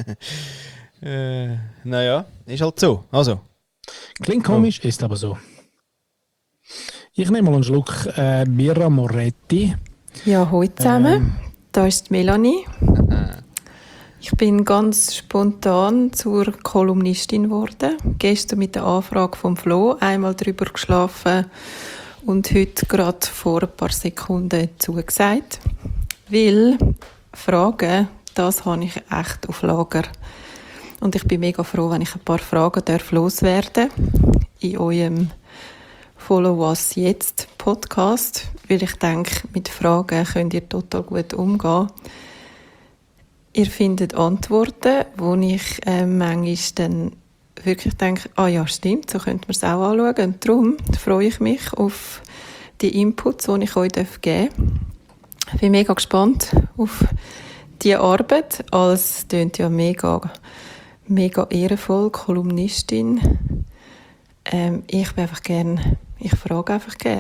Naja, ist halt so. Also. Klingt komisch, ist aber so. Ich nehme mal einen Schluck Birra Moretti. Ja, hallo zusammen. Da ist die Melanie. Ich bin ganz spontan zur Kolumnistin geworden. Gestern mit der Anfrage vom Flo einmal drüber geschlafen und heute gerade vor ein paar Sekunden zugesagt. Weil Fragen, das habe ich echt auf Lager. Und ich bin mega froh, wenn ich ein paar Fragen loswerden darf in eurem Follow Was Jetzt Podcast, weil ich denke, mit Fragen könnt ihr total gut umgehen. Ihr findet Antworten, wo ich manchmal dann wirklich denke, ah ja, stimmt, so könnte man es auch anschauen. Und darum freue ich mich auf die Inputs, die ich euch geben darf. Ich bin mega gespannt auf diese Arbeit. Alles klingt ja mega ehrenvoll, Kolumnistin. Ich frage einfach gerne.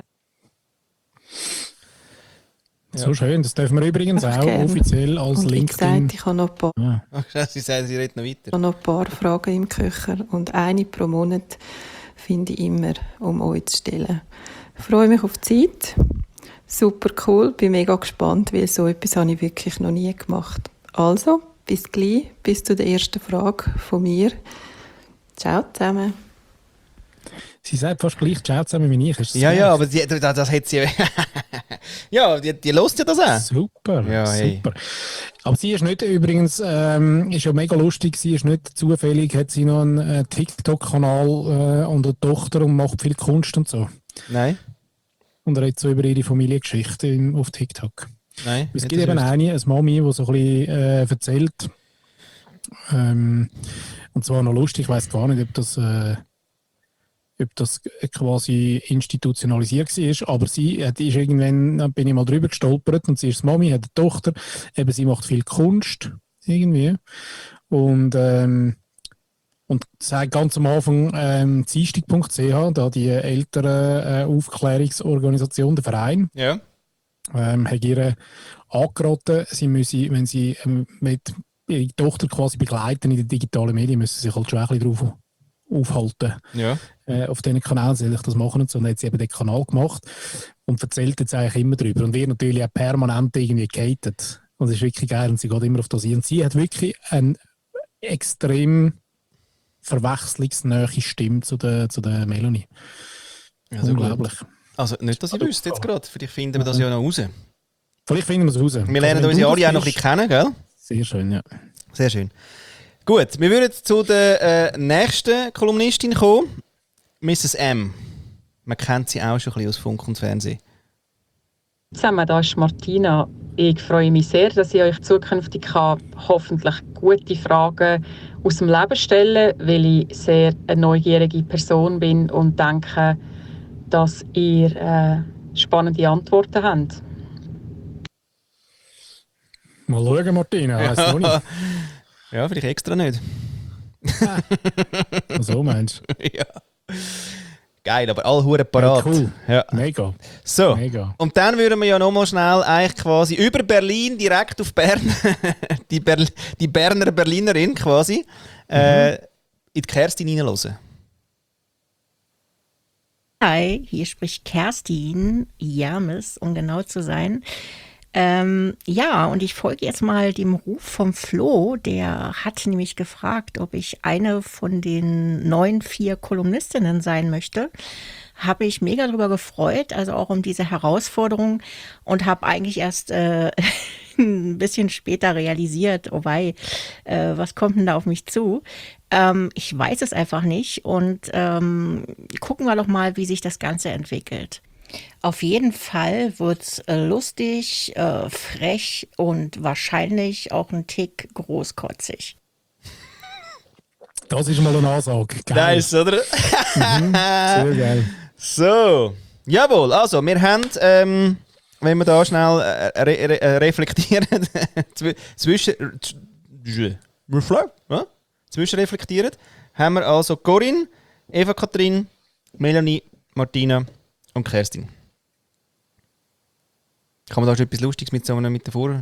So schön, das dürfen wir übrigens auch offiziell als und LinkedIn. Wie gesagt, ich habe noch ein paar, Ach, sie sagen, sie reden noch weiter. ich habe noch ein paar Fragen im Köcher und eine pro Monat finde ich immer, um euch zu stellen. Ich freue mich auf die Zeit. Super cool, bin mega gespannt, weil so etwas habe ich wirklich noch nie gemacht. Also, bis gleich, bis zu der ersten Frage von mir. Ciao zusammen. Sie sagt fast gleich Ciao zusammen wie ich. Ja, ja, aber das hat sie... ja, die hört ja das auch. Super, ja, hey. super. Aber sie ist nicht übrigens, ist ja mega lustig, sie ist nicht zufällig, hat sie noch einen TikTok-Kanal und eine Tochter und macht viel Kunst und so. Nein. Und redet so über ihre Familiengeschichte auf TikTok. Nein. Es gibt eben eine Mami, die so ein bisschen erzählt. Und zwar noch lustig, ich weiss gar nicht, ob das quasi institutionalisiert war, aber sie ist irgendwann, da bin ich mal drüber gestolpert und sie ist Mami, hat eine Tochter, eben sie macht viel Kunst irgendwie und sagt ganz am Anfang ziestig.ch, da die ältere Aufklärungsorganisation, der Verein, ja. hat ihr angeraten, sie müsse, wenn sie mit ihre Tochter quasi begleiten in den digitalen Medien, müssen sie sich halt schon ein bisschen drauf aufhalten. Ja. Auf diesen Kanälen soll ich das machen und so. Und dann hat sie eben den Kanal gemacht und erzählt jetzt eigentlich immer drüber. Und wird natürlich auch permanent irgendwie gehatet. Und das ist wirklich geil und sie geht immer auf das ein. Und sie hat wirklich eine extrem verwechslungsnähe Stimme zu der Melanie. Also unglaublich. Gut. Also nicht, dass ich wüsste jetzt gerade. Vielleicht finden wir das ja noch raus. Vielleicht finden wir es raus. Wir lernen unsere alle auch noch ein bisschen kennen, gell? Sehr schön, ja. Sehr schön. Gut, wir würden zu der nächsten Kolumnistin kommen. Mrs. M. Man kennt sie auch schon ein bisschen aus Funk und Fernsehen. Zusammen, da ist Martina. Ich freue mich sehr, dass ich euch zukünftig hoffentlich gute Fragen aus dem Leben stellen kann, weil ich sehr eine neugierige Person bin und denke, dass ihr spannende Antworten habt. Mal schauen, Martina, weiss noch nicht. Ja, vielleicht extra nicht. So meinst du? Ja. Geil, aber alle Huren parat. Ja, cool. Ja. Mega. So, Mega. Und dann würden wir ja nochmal schnell eigentlich quasi über Berlin direkt auf Bern, die Berner Berlinerin quasi, in die Kerstin reinhören. Hi, hier spricht Kerstin Jermes, um genau zu sein. Ja, und ich folge jetzt mal dem Ruf vom Flo. Der hat nämlich gefragt, ob ich eine von den 4 Kolumnistinnen sein möchte. Habe ich mega drüber gefreut, also auch um diese Herausforderung, und habe eigentlich erst ein bisschen später realisiert, oh wei, was kommt denn da auf mich zu? Ich weiß es einfach nicht und gucken wir doch mal, wie sich das Ganze entwickelt. Auf jeden Fall wird's lustig, frech und wahrscheinlich auch ein Tick großkotzig. Das ist mal eine Ansage. Geil. Nice, oder? Sehr geil. So, jawohl, also wir haben, wenn wir da schnell reflektieren, zwischenreflektieren, haben wir also Corinne, Eva-Kathrin, Melanie, Martina und Kerstin. Kann man da schon etwas Lustiges mit so einem mit davor?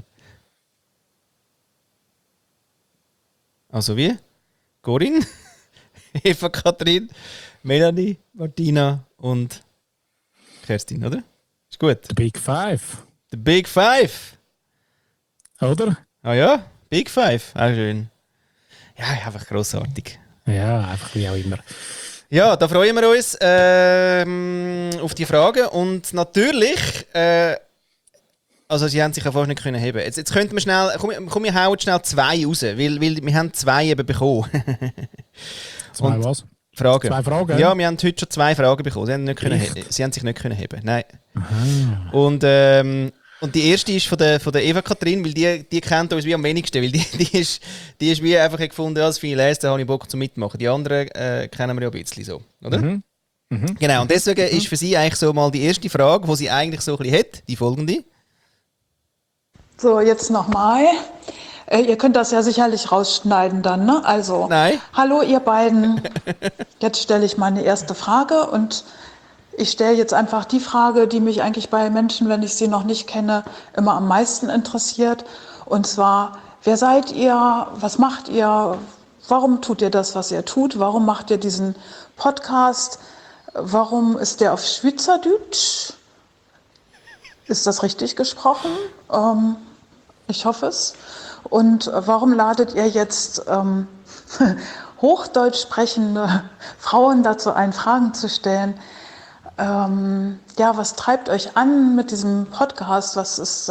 Also wie? Corinne, Eva-Kathrin, Melanie, Martina und Kerstin, oder? Ist gut. The Big Five. The Big Five. Oder? Ah ja, Big Five, auch schön. Ja, einfach grossartig. Ja, einfach wie auch immer. Ja, da freuen wir uns auf die Fragen. Und natürlich, also sie haben sich ja fast nicht können heben. Jetzt könnten wir schnell, komm, wir hauen schnell 2 raus, weil wir haben 2 eben bekommen. 2 was? Fragen. 2 Fragen? Ja, wir haben heute schon 2 Fragen bekommen. Sie haben sich nicht können heben. Nein. Aha. Und die erste ist von der Eva Kathrin, weil die kennt uns wie am wenigsten, weil die ist wie einfach gefunden, ja, das viele lesen, da habe ich Bock zum Mitmachen. Die anderen kennen wir ja ein bisschen so, oder? Mhm. Mhm. Genau, und deswegen ist für sie eigentlich so mal die erste Frage, die sie eigentlich so ein bisschen hat, die folgende. So, jetzt nochmal. Ihr könnt das ja sicherlich rausschneiden dann, ne? Also, Nein. hallo ihr beiden. Jetzt stelle ich meine erste Frage und ich stelle jetzt einfach die Frage, die mich eigentlich bei Menschen, wenn ich sie noch nicht kenne, immer am meisten interessiert. Und zwar, wer seid ihr? Was macht ihr? Warum tut ihr das, was ihr tut? Warum macht ihr diesen Podcast? Warum ist der auf Schweizerdeutsch? Ist das richtig gesprochen? Ich hoffe es. Und warum ladet ihr jetzt Hochdeutsch sprechende Frauen dazu ein, Fragen zu stellen? Ja, was treibt euch an mit diesem Podcast? Was ist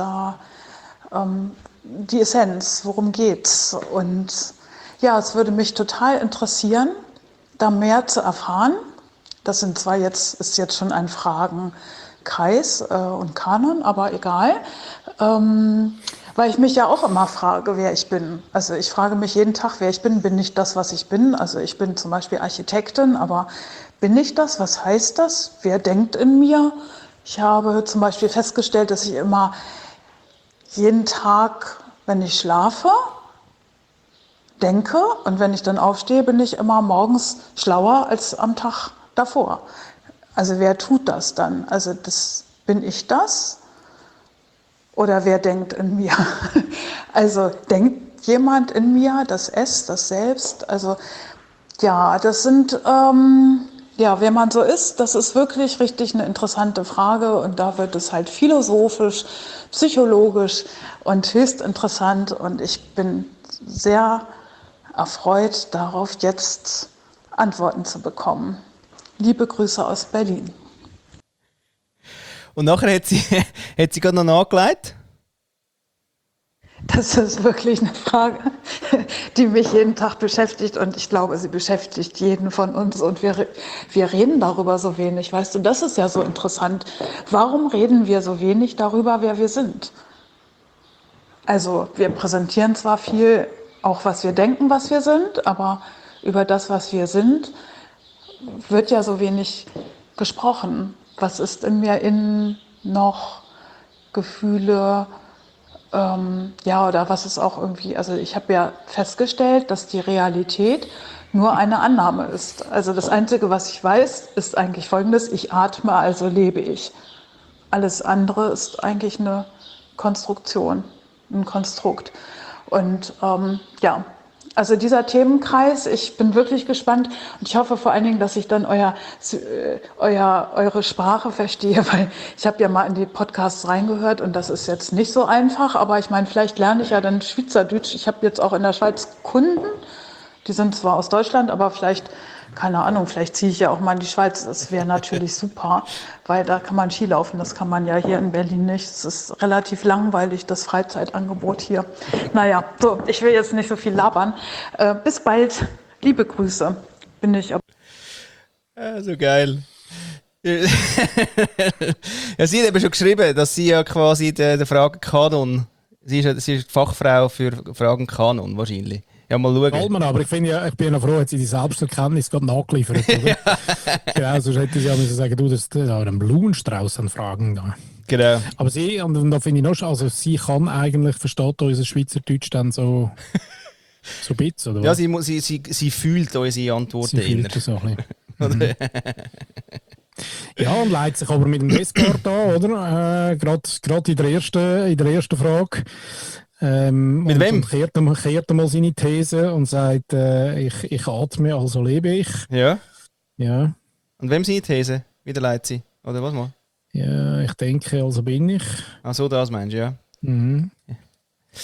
die Essenz? Worum geht's? Und ja, es würde mich total interessieren, da mehr zu erfahren. Das sind zwar ist jetzt schon ein Fragenkreis und Kanon, aber egal. Weil ich mich ja auch immer frage, wer ich bin. Also ich frage mich jeden Tag, wer ich bin. Bin ich das, was ich bin? Also ich bin zum Beispiel Architektin, aber bin ich das? Was heißt das? Wer denkt in mir? Ich habe zum Beispiel festgestellt, dass ich immer jeden Tag, wenn ich schlafe, denke. Und wenn ich dann aufstehe, bin ich immer morgens schlauer als am Tag davor. Also wer tut das dann? Also bin ich das? Oder wer denkt in mir? Also denkt jemand in mir, das Es, das Selbst? Also ja, das sind, wer man so ist, das ist wirklich richtig eine interessante Frage. Und da wird es halt philosophisch, psychologisch und höchst interessant. Und ich bin sehr erfreut darauf, jetzt Antworten zu bekommen. Liebe Grüße aus Berlin. Und nachher hat sie gerade noch nachgelegt. Das ist wirklich eine Frage, die mich jeden Tag beschäftigt und ich glaube, sie beschäftigt jeden von uns und wir reden darüber so wenig, weißt du, das ist ja so interessant. Warum reden wir so wenig darüber, wer wir sind? Also wir präsentieren zwar viel, auch was wir denken, was wir sind, aber über das, was wir sind, wird ja so wenig gesprochen. Was ist in mir innen noch? Gefühle? Oder was ist auch irgendwie, also ich habe ja festgestellt, dass die Realität nur eine Annahme ist. Also das Einzige, was ich weiß, ist eigentlich Folgendes: Ich atme, also lebe ich. Alles andere ist eigentlich eine Konstruktion, ein Konstrukt. Und also dieser Themenkreis, ich bin wirklich gespannt und ich hoffe vor allen Dingen, dass ich dann eure Sprache verstehe, weil ich habe ja mal in die Podcasts reingehört und das ist jetzt nicht so einfach, aber ich meine, vielleicht lerne ich ja dann Schweizerdeutsch. Ich habe jetzt auch in der Schweiz Kunden, die sind zwar aus Deutschland, aber vielleicht, keine Ahnung, vielleicht ziehe ich ja auch mal in die Schweiz. Das wäre natürlich super, weil da kann man Skilaufen, das kann man ja hier in Berlin nicht. Es ist relativ langweilig, das Freizeitangebot hier. Naja, so, ich will jetzt nicht so viel labern. Bis bald, liebe Grüße. Bin ich. So geil. Ja, sie hat eben schon geschrieben, dass sie ja quasi der Fragenkanon, sie ist die Fachfrau für Fragenkanon wahrscheinlich. Ja, mal schauen. Aber ich bin ja froh, dass sie die Selbsterkenntnis gerade nachgeliefert hat. Oder? Genau, sonst hätte sie ja müssen sagen, das ist ein Blumenstrauß an Fragen da. Genau. Aber sie, und da finde ich noch, also sie kann eigentlich, versteht unser Schweizerdeutsch dann so ein bisschen, oder? Ja, sie fühlt unsere Antworten sie fühlt das so ein bisschen. Ja, und leitet sich aber mit dem Descartes an, oder? Gerade in der ersten Frage. Mit wem? Und kehrt einmal seine These und sagt, ich atme, also lebe ich. Ja. Ja. Und wem seine These? Wieder leitet sie? Oder was mal? Ja, ich denke, also bin ich. Ach so, das meinst du, ja. Mhm.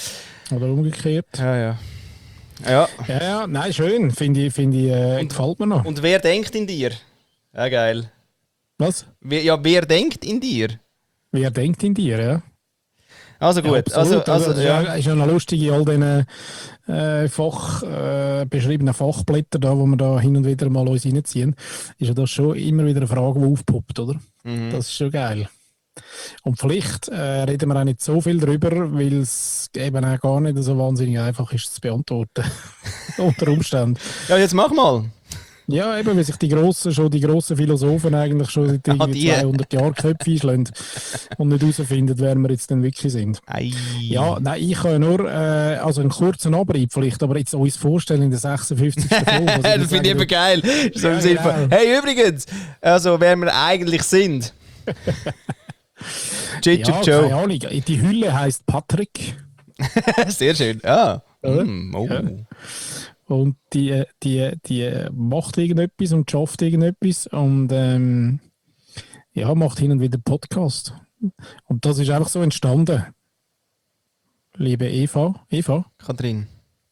Oder umgekehrt. Ja. Ja, nein, schön. Finde ich, gefällt mir noch. Und wer denkt in dir? Ja, geil. Was? Wer denkt in dir? Wer denkt in dir, ja? Also gut. Ja, absolut. Also, ist ja noch lustig in all diesen beschriebenen Fachblättern, da, wo wir da hin und wieder mal uns reinziehen, ist ja das schon immer wieder eine Frage, die aufpoppt, oder? Mhm. Das ist schon geil. Und vielleicht reden wir auch nicht so viel darüber, weil es eben auch gar nicht so wahnsinnig einfach ist zu beantworten. Unter Umständen. Ja, jetzt mach mal. Ja, eben, weil sich die grossen Philosophen eigentlich schon seit irgendwie 200 Jahren Köpfe einschlagen und nicht herausfinden, wer wir jetzt denn wirklich sind. Ei. Ja, nein, ich kann nur also einen kurzen Abrieb vielleicht, aber jetzt uns vorstellen in der 56. Folge. Das finde ich eben geil. So im Sinne von, genau. hey, übrigens, also wer wir eigentlich sind. Ja, keine Ahnung. Die Hülle heisst Patrick. Sehr schön. Ah. Oder? Oh. Ja. Und die macht irgendetwas und schafft irgendetwas und macht hin und wieder Podcast. Und das ist einfach so entstanden. Liebe Eva Kathrin.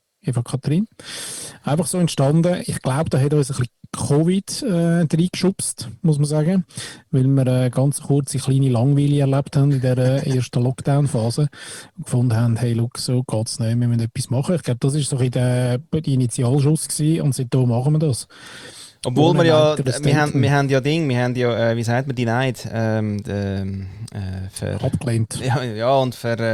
Einfach so entstanden. Ich glaube, da hat uns ein bisschen Covid reingeschubst, muss man sagen, weil wir eine ganz kurze kleine Langweile erlebt haben in der ersten Lockdown-Phase und gefunden haben, hey, look, so geht es nicht, wir müssen etwas machen. Ich glaube, das war so der Initialschuss gewesen, und seitdem machen wir das. Obwohl wir ja, wir haben ja, wie sagt man, die Neid abgelehnt. Ja, und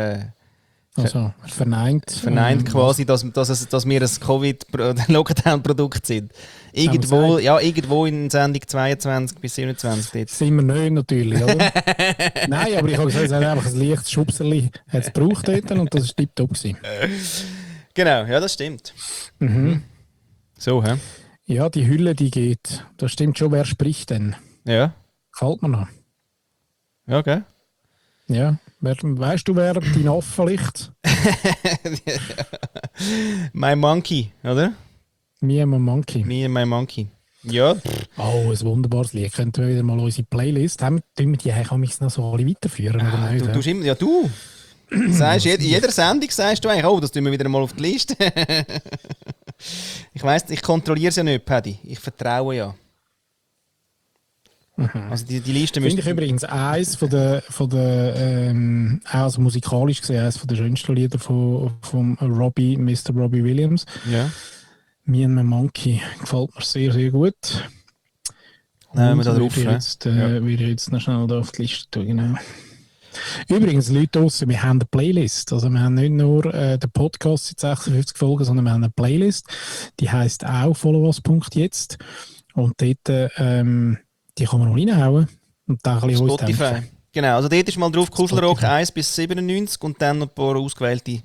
verneint quasi, dass wir ein Covid-Lockdown-Produkt sind. Irgendwo in Sendung 22 bis 27. Dort. Sind wir nicht, natürlich, oder? Nein, aber ich habe gesagt, es hat einfach ein leichtes Schubserli hat's gebraucht dort und das war tipptopp gewesen. Genau, ja, das stimmt. Mhm. So, hä? Ja, die Hülle, die geht. Das stimmt schon, wer spricht denn? Ja. Gefällt mir noch. Ja, okay. Ja, weißt du, wer dein Affe vielleicht? My Monkey, oder? Me and my Monkey. Me and my Monkey. Ja. Oh, ein wunderbares Lied. Könnten wir wieder mal unsere Playlist haben? Tun wir die eigentlich noch so alle weiterführen? Oder nicht, du sagst, in jeder Sendung sagst du eigentlich, oh, das tun wir wieder mal auf die Liste. Ich weiss, ich kontrolliere es ja nicht, Paddy. Ich vertraue ja. Also die Liste finde ich übrigens eins von der also musikalisch gesehen, eines von der schönsten Lieder von Mr. Robbie Williams. Ja. Me and my Monkey gefällt mir sehr, sehr gut. Nehmen wir da drauf. Würde ich jetzt noch schnell da auf die Liste tun, genau. Übrigens, Leute draussen, wir haben eine Playlist. Also wir haben nicht nur den Podcast in 56 Folgen, sondern wir haben eine Playlist. Die heisst auch followers.jetzt. Und dort die kann man noch reinhauen und dann ein bisschen Spotify. Genau, also dort ist mal drauf Kuschelrock 1 bis 97 und dann noch ein paar ausgewählte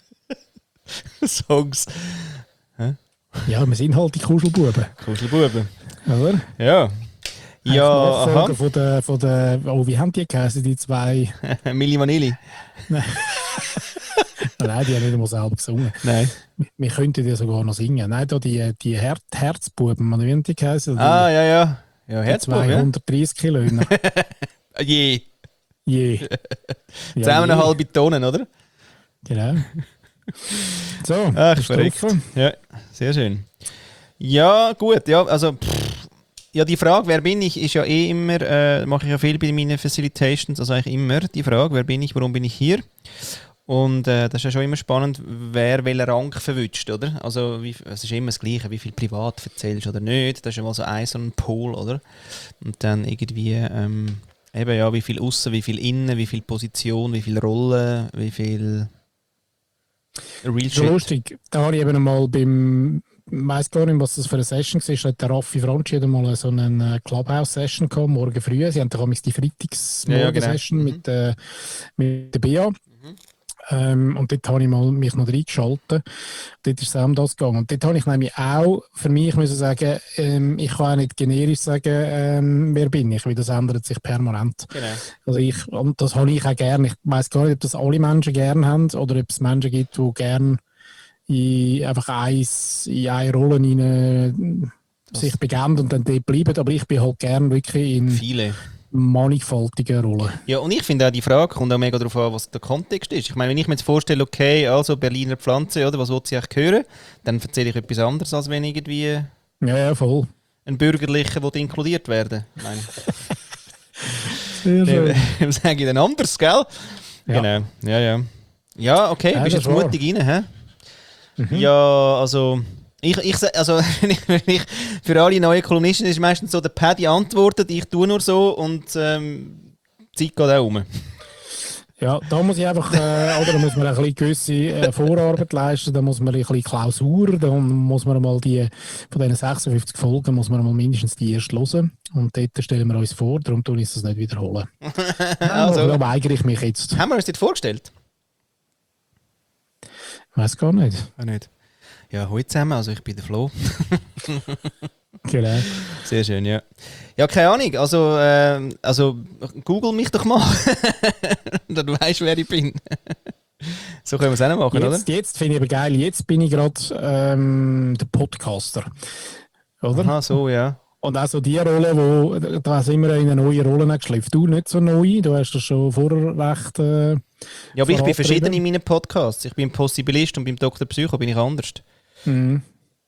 Songs. Hä? Ja, wir sind halt die Kuschelbuben. Kuschelbuben. Oder? Ja. Ja, aha. Von der, oh, wie haben die geheißen, die zwei? Milli Vanilli. Nein, die haben nicht einmal selber gesungen. Nein. Wir könnten die sogar noch singen. Nein, da die Herzbuben, wie haben die geheißen? Ja, Herzbuben. 230 Kilo. Je. Ja, 10,5 Tonnen, oder? Genau. So, ach, verrückt. Ja, sehr schön. Ja, gut, ja, also ja, die Frage, wer bin ich, ist ja immer, mache ich ja viel bei meinen Facilitations, also eigentlich immer die Frage, wer bin ich, warum bin ich hier? Und das ist ja schon immer spannend, wer welchen Rang verwünscht, oder? Also es ist immer das Gleiche, wie viel privat erzählst oder nicht, das ist ja mal so ein Pol, oder? Und dann irgendwie, eben ja, wie viel aussen, wie viel innen, wie viel Position, wie viel Rolle, wie viel Real so Shit. Lustig, da habe ich eben mal ich weiss gar nicht, was das für eine Session war. Hat der Raffi Franchi mal so eine Clubhouse-Session gehabt, morgen früh. Sie haben da die Freitags-Morgen-Session mit der Bea. Und dort habe ich mich noch reingeschaltet. Dort ist es um das gegangen. Und dort habe ich nämlich auch für mich müssen sagen, ich kann auch nicht generisch sagen, wer bin ich, weil das ändert sich permanent. Genau. Also und das habe ich auch gerne. Ich weiss gar nicht, ob das alle Menschen gerne haben oder ob es Menschen gibt, die gerne einfach in eine Rolle rein sich begeben und dann dort bleiben. Aber ich bin halt gerne wirklich in... Viele. mannigfaltigen Rollen. Ja, und ich finde auch, die Frage kommt auch mega darauf an, was der Kontext ist. Ich meine, wenn ich mir jetzt vorstelle, okay, also Berliner Pflanze, oder, was will sie eigentlich hören, dann erzähle ich etwas anderes, als wenn irgendwie Ja, voll. ein Bürgerlicher will inkludiert werden. Ich meine, Sehr schön. dem sage ich dann anders, gell? Ja. Genau, ja. Ja, okay, Ja, bist das jetzt ist wahr. mutig rein, hä? Ja, also... wenn ich für alle neuen Kolumnisten ist meistens so, der Paddy antwortet, ich tue nur so und die Zeit geht auch um. Ja, da muss ich einfach, oder da muss man ein bisschen gewisse Vorarbeit leisten, da muss man ein bisschen Klausur, da muss man mal von diesen 56 Folgen muss man mal mindestens die erste hören. Und dort stellen wir uns vor, darum tue ich das nicht wiederholen. Also, Da weigere ich mich jetzt. haben wir uns das vorgestellt? Ich weiss gar nicht. Auch nicht. Ja, hallo zusammen, also ich bin der Flo. Genau. Sehr schön, ja. Ja, keine Ahnung, also Google mich doch mal. Dann weißt du, wer ich bin. So können wir es auch noch machen, oder? Jetzt finde ich aber geil, jetzt bin ich gerade der Podcaster. Oder? Aha, so, ja. Und auch so die Rolle, da sind wir in eine neue Rolle geschliffen. Du nicht so neu, du hast das schon vorher recht. Ja, aber ich bin verschieden vorangetrieben. in meinen Podcasts. Ich bin Possibilist und beim Dr. Psycho bin ich anders. Mhm.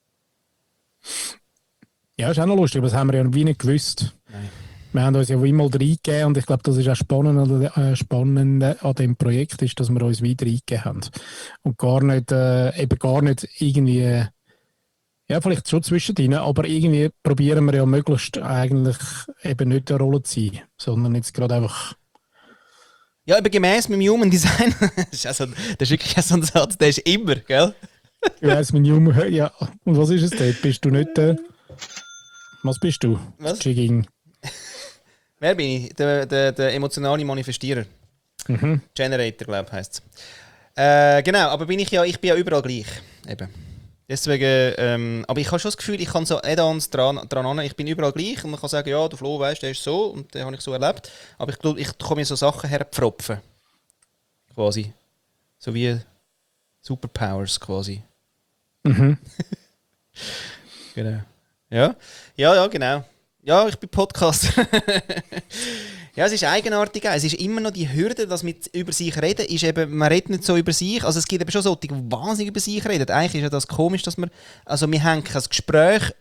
Ja, ist auch noch lustig, aber das haben wir ja wie nicht gewusst. Nein. Wir haben uns ja wie mal reingegeben und ich glaube, das ist auch spannend an dem Projekt, ist, dass wir uns wieder reingegeben haben. Und gar nicht irgendwie, ja, vielleicht schon zwischendrin, aber irgendwie probieren wir ja möglichst eigentlich eben nicht eine Rolle zu sein, sondern jetzt gerade einfach. Ja, aber gemäß mit dem Human Design, das ist wirklich so ein Satz, der ist immer, gell? Ja, mein Junge, ja. Und was ist es denn? Bist du nicht was bist du? Was? Jigging. Wer bin ich? Der emotionale Manifestierer. Mhm. Generator, glaube ich, heisst es. Genau, aber ich bin ja überall gleich. Eben. Deswegen, aber ich habe schon das Gefühl, ich kann so Add-ons dran an, ich bin überall gleich und man kann sagen, ja, der Flo, weißt, der ist so und den habe ich so erlebt. Aber ich glaube, ich komme mir so Sachen herpfropfen. Quasi. So wie Superpowers quasi. Mhm. Genau. Ja, genau. Ja, ich bin Podcaster. Ja, es ist eigenartig. Es ist immer noch die Hürde, dass wir über sich reden, ist eben, man redet nicht so über sich. Also es gibt eben schon so, die wahnsinnig über sich reden. Eigentlich ist ja das komisch, dass wir haben kein Gespräch,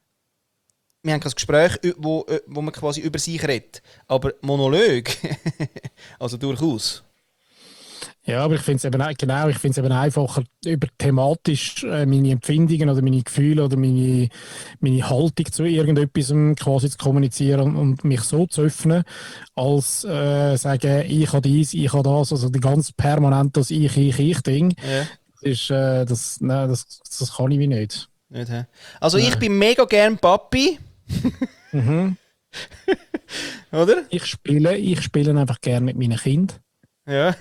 wo man quasi über sich redet. Aber Monolog, also durchaus. Ja, aber ich finde es eben einfacher, über thematisch meine Empfindungen oder meine Gefühle oder meine Haltung zu irgendetwas quasi zu kommunizieren und mich so zu öffnen, als sagen, ich habe dies, ich habe das, also die ganz permanent das Ich-Ding. Ja. Das kann ich wie nicht. Nicht, hä? Also ich bin mega gern Papi. Mhm. Oder? Ich spiele einfach gerne mit meinen Kindern. Ja.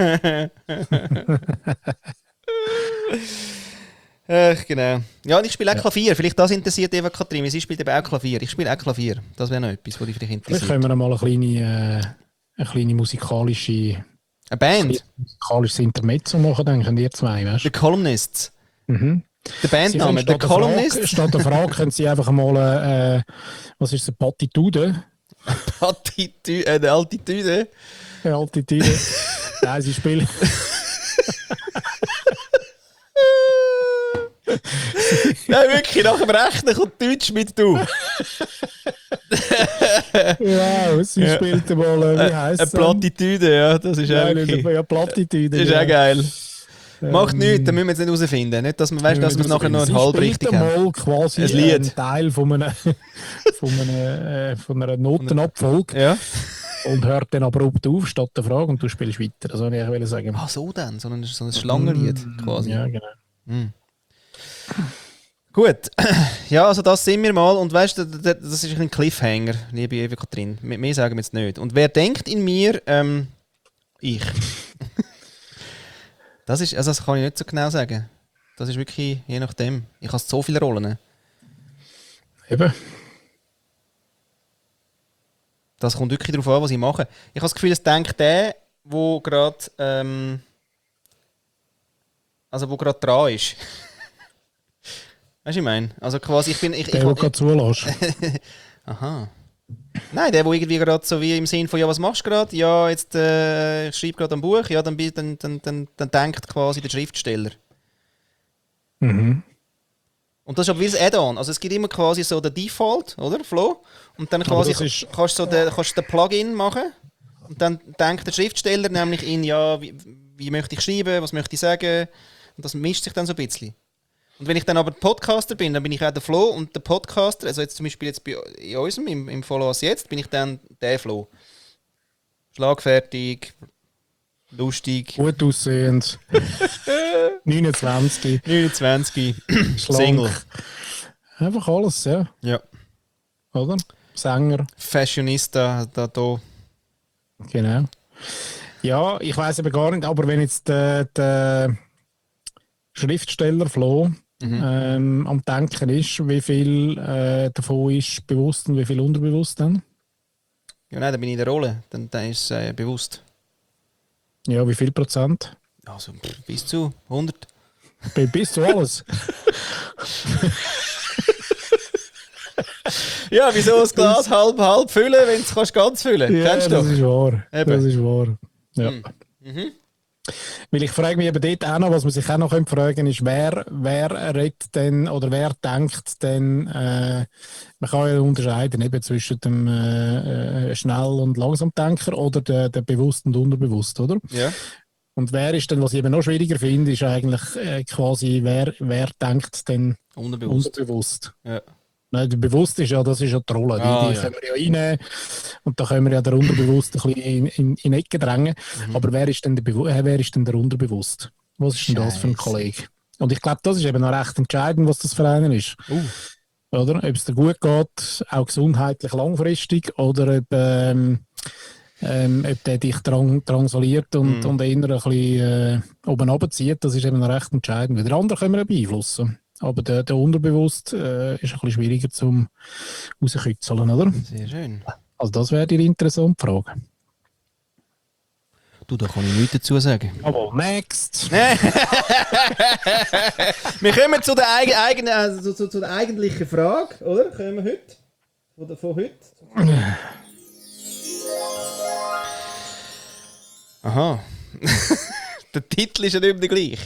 Genau. Ja, und ich spiele auch Klavier. Vielleicht das interessiert Eva Katrin. Sie spielt eben auch Klavier. Ich spiele auch Klavier. Das wäre noch etwas, was dich vielleicht interessiert. Vielleicht können wir mal eine kleine musikalische... Eine Band? Musikalisches Intermezzo machen, denken ihr zwei, weißt du? The Columnists. Mhm. Der Bandname, The Columnists. Statt der Frage können Sie einfach mal, was ist eine Partitude? Eine Altitude. Eine Altitude. Nein, sie spielen... Nein, wirklich, nach dem Rechnen kommt Deutsch mit du. Wow, sie spielt mal, wie heisst es? Eine Platitude, ja, das ist auch wirklich... Ja, Platitude. Das ist auch geil. Macht nichts, dann müssen wir es nicht herausfinden. Nicht, dass man weiss, dass wir nachher noch ein halbrichtig haben. Sie spielt mal quasi ein Teil von einer Notenabfolge. Ja. Und hört dann abrupt auf, statt der Frage, und du spielst weiter. Das wollte ich eigentlich sagen. Ah, so dann? So ein Schlangenlied quasi. Ja, genau. Gut. Ja, also das sind wir mal. Und weißt du, das ist ein Cliffhanger, liebe Eva Katrin. Mit mir sagen wir jetzt nicht. Und wer denkt in mir, ich. Das kann ich nicht so genau sagen. Das ist wirklich je nachdem. Ich habe so viele Rollen. Eben. Das kommt wirklich darauf an, was ich mache. Ich habe das Gefühl, es denkt der, wo gerade dran ist. Weißt du, ich meine? Also quasi, der gerade zulässt. Aha. Nein, der irgendwie gerade so wie im Sinn von, ja, was machst du gerade? Ja, jetzt ich schreibe gerade ein Buch. Ja, dann denkt quasi der Schriftsteller. Mhm. Und das ist aber wie ein Add-on. Also es gibt immer quasi so den Default, oder? Flow. Und dann Aber quasi das ist- kannst du den Plugin machen. Und dann denkt der Schriftsteller nämlich in, ja, wie möchte ich schreiben, was möchte ich sagen. Und das mischt sich dann so ein bisschen. Und wenn ich dann aber Podcaster bin, dann bin ich auch der Flow und der Podcaster, also jetzt zum Beispiel jetzt bei in unserem, im Follow Us jetzt, bin ich dann der Flow. Schlagfertig, lustig, Gut aussehend. 29. 29, Schlank. Single. Einfach alles, ja. Ja. Oder? Sänger. Fashionista, da. Genau. Ja, ich weiß aber gar nicht, aber wenn jetzt der Schriftsteller Flo am Denken ist, wie viel davon ist bewusst und wie viel unterbewusst dann? Ja, nein, dann bin ich in der Rolle. Dann ist es bewusst. Ja, wie viel Prozent? Also bis zu 100. Bis zu alles. Ja, wieso das Glas halb füllen, wenn du es ganz füllen Ja, kannst? das Du? ist wahr. Eben. Das ist wahr. Ja. Weil ich frage mich eben dort auch noch, was man sich auch noch fragen könnte, ist, wer redet denn oder wer denkt denn, man kann ja unterscheiden eben zwischen dem Schnell- und Langsamdenker oder der Bewusst und Unterbewusst, oder? Ja. Und wer ist denn, was ich eben noch schwieriger finde, ist eigentlich quasi, wer denkt denn Unterbewusst. unterbewusst. Ja. Nein, der Bewusst ist ja, das ist ja die Rolle. Die können wir ja reinnehmen und da können wir ja der Unterbewusst ein bisschen in Ecke drängen. Aber wer ist denn der Unterbewusst? Was ist denn das für ein Kollege? Und ich glaube, das ist eben noch recht entscheidend, was das für einen ist. Oder? Ob es dir gut geht, auch gesundheitlich langfristig, oder ob der dich drangsaliert und eher ein bisschen oben runterzieht, das ist eben noch recht entscheidend. Weil der andere können wir ja beeinflussen. Aber der Unterbewusst ist ein bisschen schwieriger zum rauskitzeln, oder? Sehr schön. Also das wäre die interessante Frage. Du, da kann ich nichts dazu sagen. Aber next! Wir kommen zu der, zu der eigentlichen Frage, oder? Kommen wir heute? Von heute? Aha. Der Titel ist ja nicht mehr der gleiche.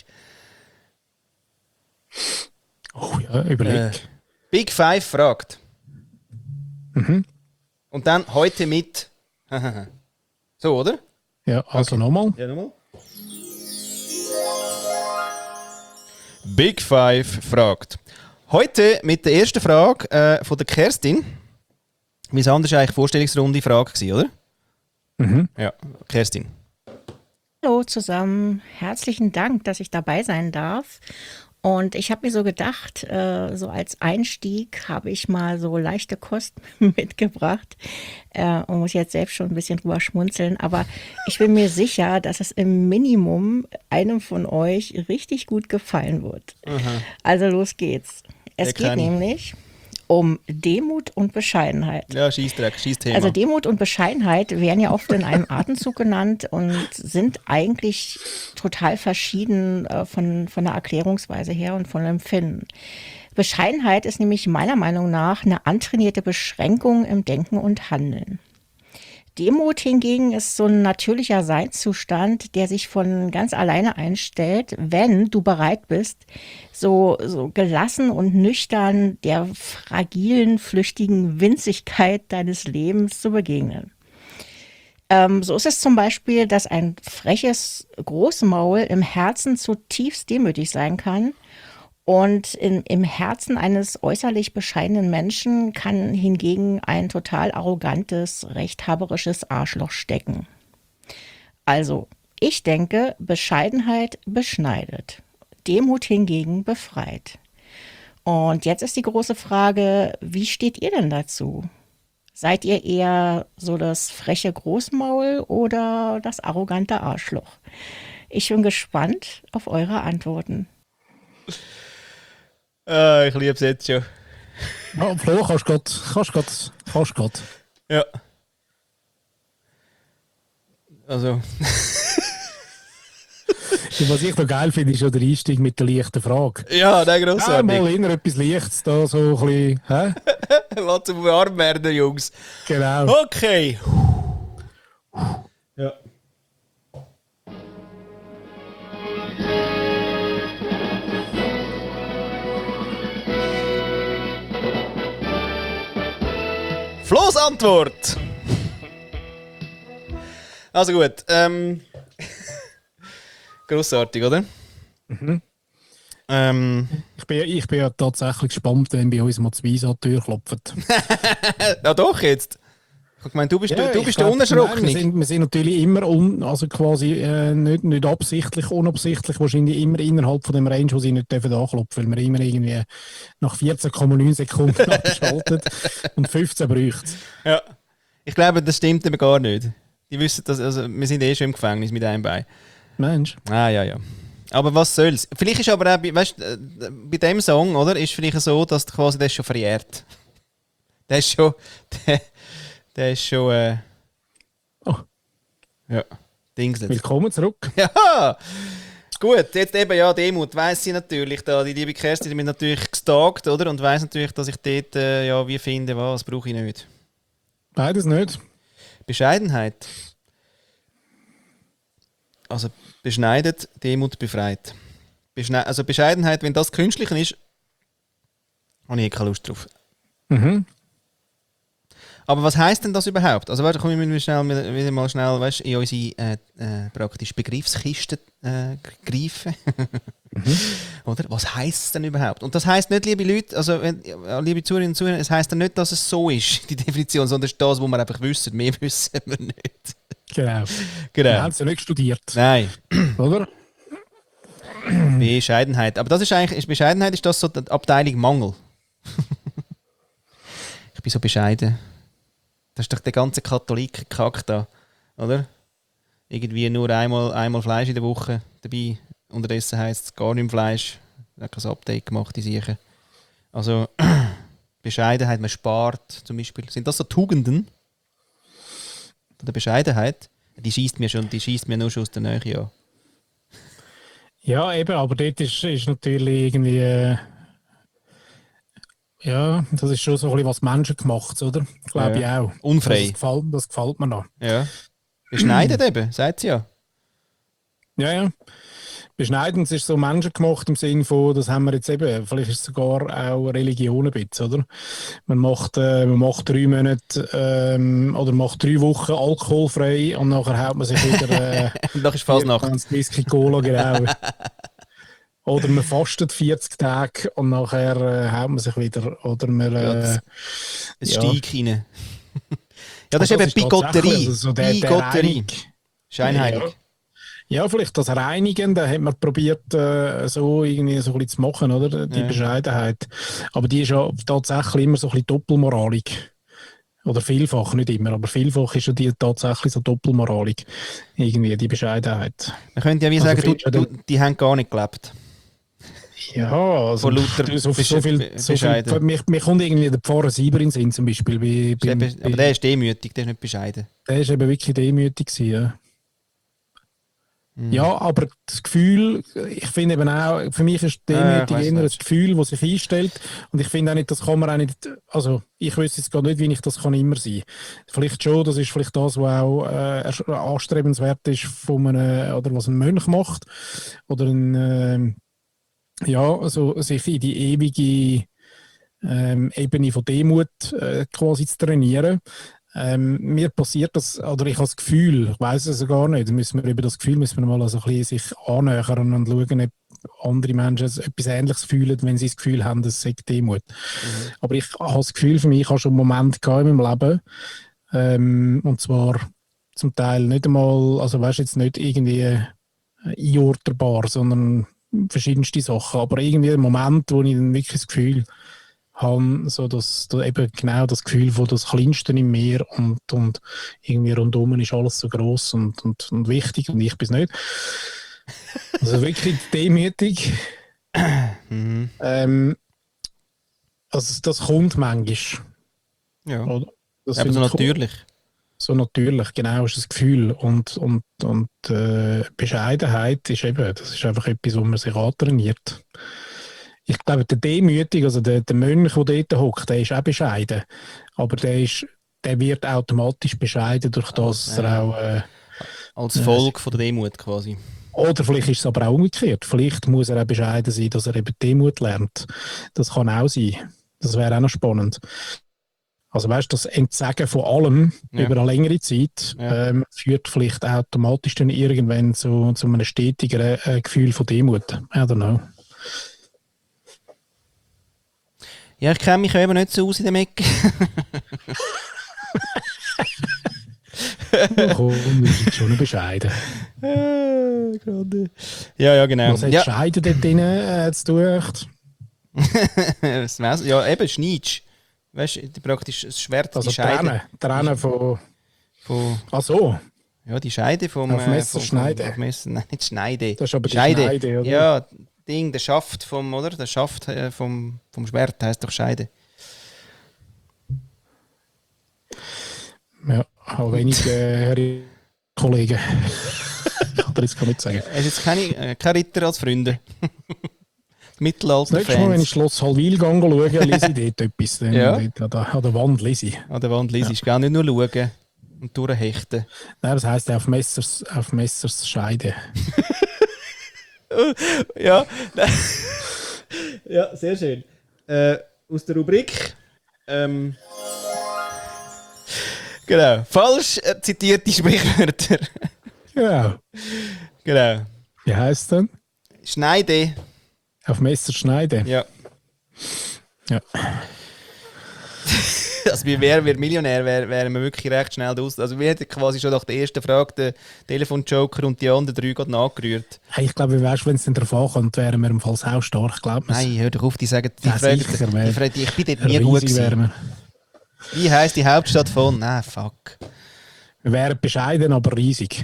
Oh ja, überleg. Big Five fragt. Und dann heute mit. So, oder? Ja, also nochmal. Ja, nochmal. Big Five fragt. Heute mit der ersten Frage von der Kerstin. Wie es anders eigentlich Vorstellungsrunde Frage war, oder? Ja, Kerstin. Hallo zusammen, herzlichen Dank, dass ich dabei sein darf. Und ich habe mir so gedacht, so als Einstieg habe ich mal so leichte Kost mitgebracht und muss jetzt selbst schon ein bisschen drüber schmunzeln. Aber ich bin mir sicher, dass es im Minimum einem von euch richtig gut gefallen wird. Also los geht's. Es geht nämlich um Demut und Bescheidenheit. Ja, Schießthema. Also Demut und Bescheidenheit werden ja oft in einem Atemzug genannt und sind eigentlich total verschieden von der Erklärungsweise her und von dem Empfinden. Bescheidenheit ist nämlich meiner Meinung nach eine antrainierte Beschränkung im Denken und Handeln. Demut hingegen ist so ein natürlicher Seinszustand, der sich von ganz alleine einstellt, wenn du bereit bist, so gelassen und nüchtern der fragilen, flüchtigen Winzigkeit deines Lebens zu begegnen. So ist es zum Beispiel, dass ein freches Großmaul im Herzen zutiefst demütig sein kann. Und im Herzen eines äußerlich bescheidenen Menschen kann hingegen ein total arrogantes, rechthaberisches Arschloch stecken. Also, ich denke, Bescheidenheit beschneidet, Demut hingegen befreit. Und jetzt ist die große Frage, wie steht ihr denn dazu? Seid ihr eher so das freche Großmaul oder das arrogante Arschloch? Ich bin gespannt auf eure Antworten. Ich liebe es jetzt schon. Ja, Flo, kannst grad. Ja. Also. Was ich noch geil finde, ist schon der Einstieg mit der leichten Frage. Ja, der Ja, grossartig. mal inner etwas Leichtes da, so ein bisschen, hä? Lass zum warm werden, Jungs. Genau. Okay. Ja. Flo's Antwort. Also gut. Grossartig, oder? Ich bin ja tatsächlich gespannt, wenn bei uns mal die Weise an die Tür klopft. Ja doch, jetzt. Ich meine, du bist Ja, der ich glaub, Unerschrockene. Wir sind natürlich immer, also quasi nicht absichtlich, unabsichtlich, wahrscheinlich immer innerhalb von dem Range, wo sie nicht dürfen anklopfen, weil wir immer irgendwie nach 14,9 Sekunden abgeschaltet und 15 bräuchte es. Ja. Ich glaube, das stimmt aber gar nicht. Die wissen das, also wir sind schon im Gefängnis mit einem Bein. Mensch. Ah, ja. Aber was soll's? Vielleicht ist aber auch, weißt, bei dem Song, oder, ist vielleicht so, dass quasi der ist schon verjährt. Der ist schon, der ist schon, Oh. Ja, Dingselt. Willkommen zurück. Ja! Gut, jetzt eben, ja, Demut weiss sie natürlich, da, die liebe Kerstin, die mich natürlich gestalkt, oder? Und weiss natürlich, dass ich dort, ja, wie finde, was brauche ich nicht. Beides nicht. Bescheidenheit. Also beschneidet, Demut befreit. Also Bescheidenheit, wenn das künstlich ist, habe ich keine Lust drauf. Mhm. Aber was heisst denn das überhaupt? Also warte, kommen wir wieder mal schnell weißt, in unsere praktisch Begriffskiste greifen. Oder? Was heisst es denn überhaupt? Und das heisst nicht, liebe Leute, also liebe Zuhörerinnen und Zuhörer, es heisst dann nicht, dass es so ist, die Definition, sondern es ist das, was wir einfach wissen. Mehr wissen wir nicht. Genau. Genau. Wir haben es ja nicht studiert. Nein. Oder? Bescheidenheit. Aber das ist eigentlich, Bescheidenheit ist das so die Abteilung Mangel. Ich bin so bescheiden. Das ist doch der ganze Katholiken-Kack da, oder? Irgendwie nur einmal Fleisch in der Woche dabei. Unterdessen heisst es gar nicht Fleisch. Ich habe kein Update gemacht, die Sicher. Also, Bescheidenheit, man spart zum Beispiel. Sind das so Tugenden? Von der Bescheidenheit? Die schießt mir nur schon aus der Nähe an. Ja, eben, aber dort ist natürlich irgendwie. Ja, das ist schon so ein bisschen was menschengemacht, oder? Glaube ich auch. Unfrei. Das gefällt mir noch. Ja. Beschneidet eben, sagt sie ja. Ja. Beschneidend ist so menschengemacht im Sinne von, das haben wir jetzt eben, vielleicht ist es sogar auch Religion ein bisschen, oder? Man macht 3 Monate oder macht 3 Wochen alkoholfrei und nachher haut man sich wieder Nach ist Fasnacht. 20 Whisky Cola, genau. Oder man fastet 40 Tage und nachher haut man sich wieder, oder man... es ja. steigt rein. Ja, das ist eben Bigotterie. Also so Bigotterie. Scheinheilig. Ja, vielleicht das Reinigen, da hat man probiert, so irgendwie so ein bisschen zu machen, oder? Die Bescheidenheit. Aber die ist ja tatsächlich immer so ein bisschen doppelmoralig. Oder vielfach, nicht immer, aber vielfach ist ja die tatsächlich so doppelmoralig. Irgendwie, die Bescheidenheit. Man könnte ja wie sagen, die haben gar nicht gelebt. Ja, also von lauter so viel mir kommt irgendwie der Pfarrer Sieber in den Sinn zum Beispiel. Aber der ist demütig, der ist nicht bescheiden. Der ist eben wirklich demütig gewesen, ja. Ja, aber das Gefühl, ich finde eben auch, für mich ist demütig eher ein Gefühl, das sich einstellt. Und ich finde auch nicht, das kann man auch nicht, also ich wüsste jetzt gar nicht, wie ich das kann immer sein. Vielleicht schon, das ist vielleicht das, was auch anstrebenswert ist von oder was ein Mönch macht. Oder also sich in die ewige Ebene von Demut quasi zu trainieren. Mir passiert das, oder ich habe das Gefühl, ich weiss es gar nicht, müssen wir über das Gefühl mal also ein bisschen sich annähern und schauen, ob andere Menschen etwas Ähnliches fühlen, wenn sie das Gefühl haben, das sei Demut. Aber ich habe das Gefühl, für mich, ich habe schon einen Moment gehabt in meinem Leben, und zwar zum Teil nicht einmal, also weißt jetzt nicht irgendwie einordnerbar, sondern verschiedenste Sachen, aber irgendwie ein Moment, wo ich dann wirklich das Gefühl habe, so eben genau das Gefühl von das Kleinste im Meer und irgendwie rundum ist alles so gross und wichtig und ich bin es nicht. Also wirklich demütig. Also das kommt manchmal. Ja. Oder? Das aber so kommt. natürlich. So natürlich, genau, ist das Gefühl. Und Bescheidenheit ist eben, das ist einfach etwas, wo man sich antrainiert. Ich glaube, der Demütig, also der Mönch, der dort hockt, der ist auch bescheiden. Aber der wird automatisch bescheiden durch das, dass er auch... Als Folge von der Demut quasi. Oder vielleicht ist es aber auch umgekehrt. Vielleicht muss er auch bescheiden sein, dass er eben Demut lernt. Das kann auch sein. Das wäre auch noch spannend. Also weißt du, das Entsagen von allem über eine längere Zeit führt vielleicht automatisch dann irgendwann zu einem stetigeren Gefühl von Demut. I don't know. Ja, ich kenne mich ja eben nicht so aus in dem Eck. Komm, wir sind schon bescheiden. Ja, genau. Was hat Scheiden dort drin zu tun? Ja, eben Schneidsch. Weißt du, praktisch das Schwert, also die Scheide. Trennen von... Ach so. Ja, die Scheide vom... Auf Messer schneiden. Nein, nicht Schneide. Das ist aber die Scheide, oder? Ja, der Schaft vom, oder? Der Schaft vom Schwert heisst doch Scheide. Ja, auch wenige Kollegen. Oder das kann ich nicht sagen. Hast du jetzt keine Ritter als Freunde? Mittelalter-Fans. Nächstes Mal, wenn ich Schloss Halwil schaue, lese ich dort etwas. Ja. Dort an der Wand lese ich. An der Wand lese ich. Nicht nur schauen und durchhechten. Nein, das heisst auf Messers Scheide. Ja. Ja, sehr schön. Aus der Rubrik. Genau. Falsch zitierte Sprichwörter. Genau. Wie heisst es denn? Schneide. Auf Messer schneiden? Ja. Also wer wird Millionär, wären wir wirklich recht schnell draus. Also wir hätten quasi schon nach der ersten Frage den Telefonjoker und die anderen 3 gerade nachgerührt. Hey, ich glaube, wenn es dann darauf ankommt, wären wir im Fall auch stark, glaube ich. Nein, hör doch auf, die sagen, ich bin dort nie gut gewesen. Wie heisst die Hauptstadt von... Nein, fuck. Wir wären bescheiden, aber riesig.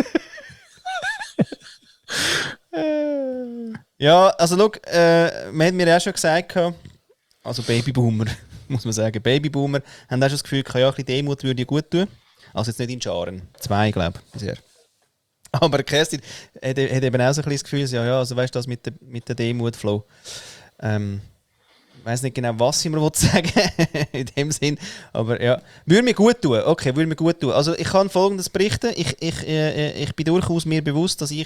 Ja, also schau, man hat mir auch schon gesagt, also Babyboomer, muss man sagen, Babyboomer haben auch schon das Gefühl, ja, ein bisschen Demut würde gut tun. Also jetzt nicht in Scharen, 2, glaube ich, bisher. Aber Kerstin hat eben auch so ein bisschen das Gefühl, ja, also weißt du, das mit der Demut, Flo. Ich weiss nicht genau, was ich mir sagen will, in dem Sinn, aber ja, würde mir gut tun, okay, würde mir gut tun. Also ich kann Folgendes berichten, ich bin durchaus mir bewusst, dass ich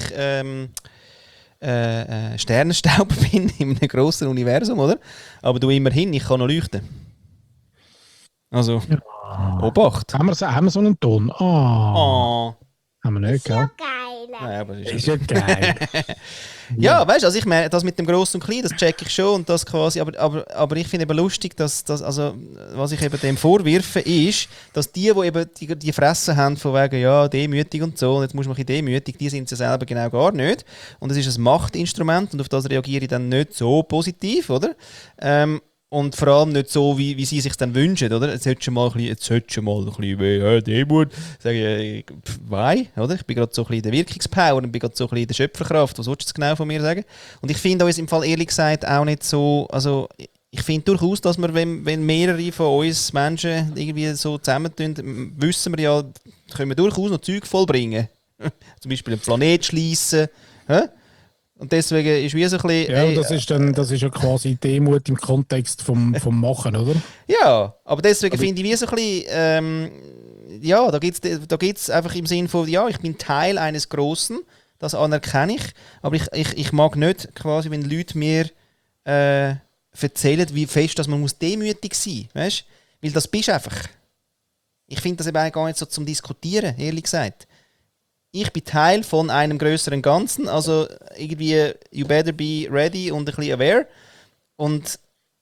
Sternenstaub bin in einem grossen Universum, oder? Aber du immerhin, ich kann noch leuchten. Also, Obacht. Haben wir so einen Ton? Oh. Haben wir nicht, gell? Nein, aber ist ja geil. Ja, weißt du, also ich meine, das mit dem Grossen und Kleinen, das check ich schon und das quasi, aber ich finde eben lustig, dass also, was ich eben dem vorwirfe, ist, dass die eben die Fresse haben von wegen, ja, demütig und so, und jetzt muss man ein bisschen demütig, die sind es ja selber genau gar nicht. Und es ist ein Machtinstrument und auf das reagiere ich dann nicht so positiv, oder? Und vor allem nicht so, wie sie sich dann wünschen, oder? Jetzt hättest du mal ein bisschen Demut. Sage ich, why? Oder? Ich bin gerade so ein bisschen der Wirkungspower und bin gerade so ein bisschen der Schöpferkraft. Was willst du jetzt genau von mir sagen? Und ich finde uns im Fall ehrlich gesagt auch nicht so, also ich finde durchaus, dass wir, wenn mehrere von uns Menschen irgendwie so zusammentun, wissen wir ja, können wir durchaus noch Zeug vollbringen. Zum Beispiel einen Planet schliessen. Und deswegen ist wie so ein bisschen... Ja, das ist ja quasi Demut im Kontext vom Machen, oder? Ja, aber deswegen finde ich wie so ein bisschen... ja, da gibt's einfach im Sinn von, ja, ich bin Teil eines Grossen, das anerkenne ich, aber ich mag nicht quasi, wenn Leute mir erzählen, wie fest dass man muss demütig sein muss, weißt? Weil das bist einfach. Ich finde das eben gar nicht so zum Diskutieren, ehrlich gesagt. Ich bin Teil von einem größeren Ganzen, also irgendwie you better be ready und ein bisschen aware und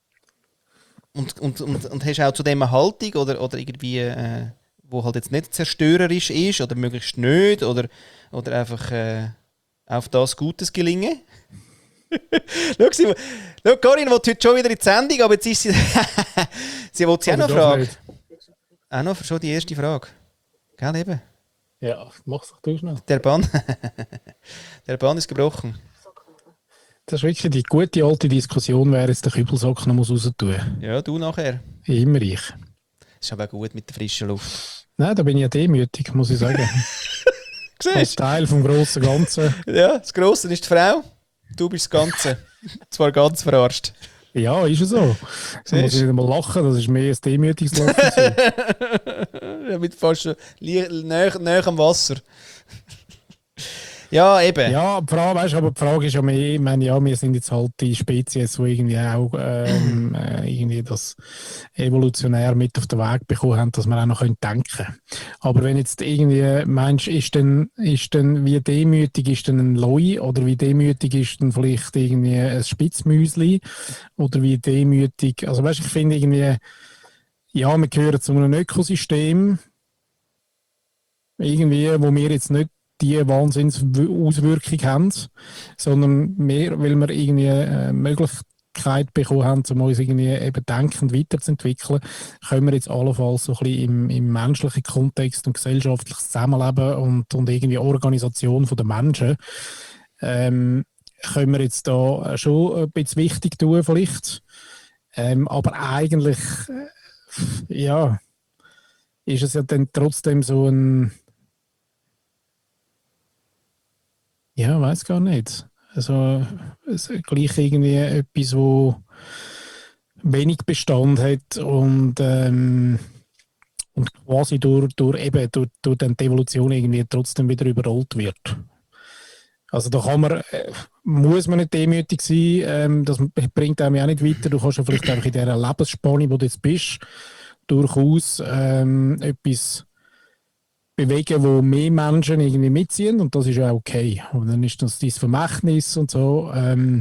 hast auch zu dem eine Haltung oder irgendwie, wo halt jetzt nicht zerstörerisch ist oder möglichst nicht oder einfach auf das Gutes gelingen. Schau, Corinne will heute schon wieder in die Sendung, aber jetzt ist sie... sie will sie auch noch fragen. Auch noch schon die erste Frage. Gell, eben? Ja, mach's doch du schnell. Der Bann ist gebrochen. Das ist wirklich die gute alte Diskussion, wer jetzt den Kübelsocken noch raus tun muss. Ja, du nachher. Immer ich. Das ist aber gut mit der frischen Luft. Nein, da bin ich ja demütig, muss ich sagen. Als Siehst Teil vom grossen Ganzen. du? Ja, das Grosse ist die Frau, du bist das Ganze. Zwar ganz verarscht. Ja, ist ja so. Da muss ich nicht mal lachen, das ist mehr ein demütiges Lachen. Ja, mit fast schon näher am Wasser. Ja, eben. Ja, die Frage, weißt, aber die Frage ist ja mehr, ich meine, ja, wir sind jetzt halt die Spezies, die irgendwie auch irgendwie das evolutionär mit auf den Weg bekommen haben, dass wir auch noch denken können. Aber wenn jetzt irgendwie meinst, ist denn wie demütig ist denn ein Loi oder wie demütig ist denn vielleicht irgendwie ein Spitzmüsli oder wie demütig, also weißt, ich finde irgendwie, ja, wir gehören zu einem Ökosystem, irgendwie, wo wir jetzt nicht die Wahnsinnsauswirkung haben, sondern mehr, weil wir irgendwie eine Möglichkeit bekommen haben, um uns irgendwie eben denkend weiterzuentwickeln, können wir jetzt allenfalls so ein bisschen im menschlichen Kontext und gesellschaftliches Zusammenleben und irgendwie Organisation der Menschen, können wir jetzt da schon ein bisschen wichtig tun vielleicht. Aber eigentlich, ja, ist es ja dann trotzdem so ein, ja, weiß gar nicht. Also es ist gleich irgendwie etwas, wo wenig Bestand hat und quasi durch dann die Evolution irgendwie trotzdem wieder überrollt wird. Also da muss man nicht demütig sein, das bringt einem ja nicht weiter. Du kannst ja vielleicht einfach in dieser Lebensspanne, wo du jetzt bist, durchaus etwas bewegen, wo mehr Menschen irgendwie mitziehen und das ist ja okay. Und dann ist das dein Vermächtnis und so.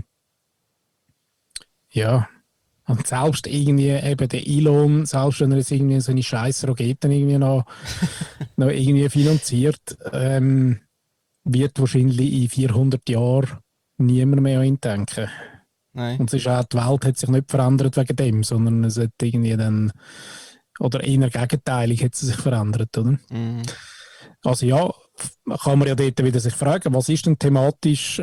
Ja. Und selbst irgendwie eben der Elon, selbst wenn er jetzt irgendwie seine scheiß Raketen irgendwie noch irgendwie finanziert, wird wahrscheinlich in 400 Jahren niemand mehr an ihn denken. Nein. Und es ist auch, die Welt hat sich nicht verändert wegen dem, sondern es hat irgendwie dann, oder eher gegenteilig hat sie sich verändert, oder? Mhm. Also ja, kann man ja dort wieder sich fragen, was ist denn thematisch,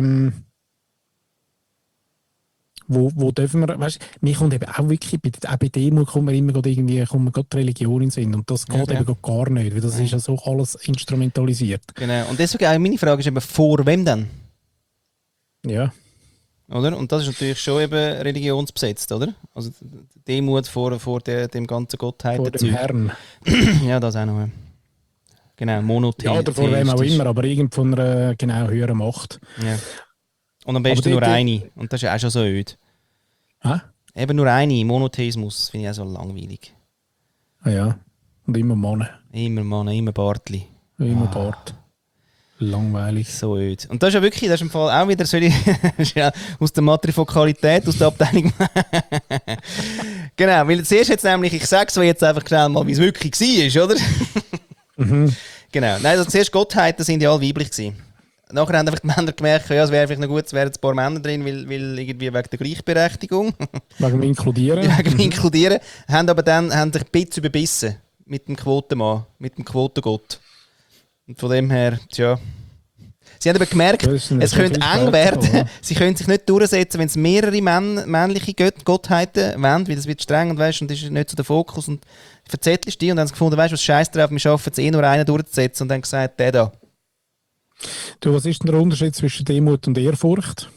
wo dürfen wir, weißt du, mir kommt eben auch wirklich, auch bei Demo kommt mir gerade die Religion in den Sinn und das geht eben gar nicht, weil das ist ja so alles instrumentalisiert. Genau, und deswegen auch meine Frage ist eben, vor wem denn? Ja. Oder? Und das ist natürlich schon eben religionsbesetzt, oder? Also Demut vor dem ganzen Gottheit. Vor dem Herrn. Ja, das auch noch. Genau, monotheistisch. Ja, oder vor wem auch immer, aber irgend von einer genau höheren Macht. Ja. Und am besten nur eine. Und das ist ja auch schon so öd. Hä? Eben nur eine, Monotheismus, finde ich auch so langweilig. Ah ja, und immer Mann. Immer Mann, immer Bartli. Immer Bart. Langweilig. So öd. Und das ist ja wirklich, das ist im Fall auch wieder so ja, aus der Matrifokalität, aus der Abteilung. Genau, weil zuerst jetzt nämlich, ich sage es jetzt einfach schnell mal, wie es wirklich war, oder? Genau. Nein, also zuerst Gottheiten sind ja alle weiblich gewesen. Nachher haben einfach die Männer gemerkt, ja, es wäre vielleicht noch gut, es wären ein paar Männer drin, weil irgendwie wegen der Gleichberechtigung. Wegen dem Inkludieren. Wegen dem Inkludieren. Haben aber dann sich ein bisschen überbissen mit dem Quotenmann, mit dem Quotengott. Und von dem her, tja. Sie haben aber gemerkt, es könnte eng werden. Sie können sich nicht durchsetzen, wenn es mehrere männliche Gottheiten wollen, weil das wird streng und weißt, und das ist nicht so der Fokus. Und verzettelst die und dann haben sie gefunden, weißt du, was scheiß drauf, wir schaffen es nur einen durchzusetzen und dann gesagt, der da. Du, was ist denn der Unterschied zwischen Demut und Ehrfurcht?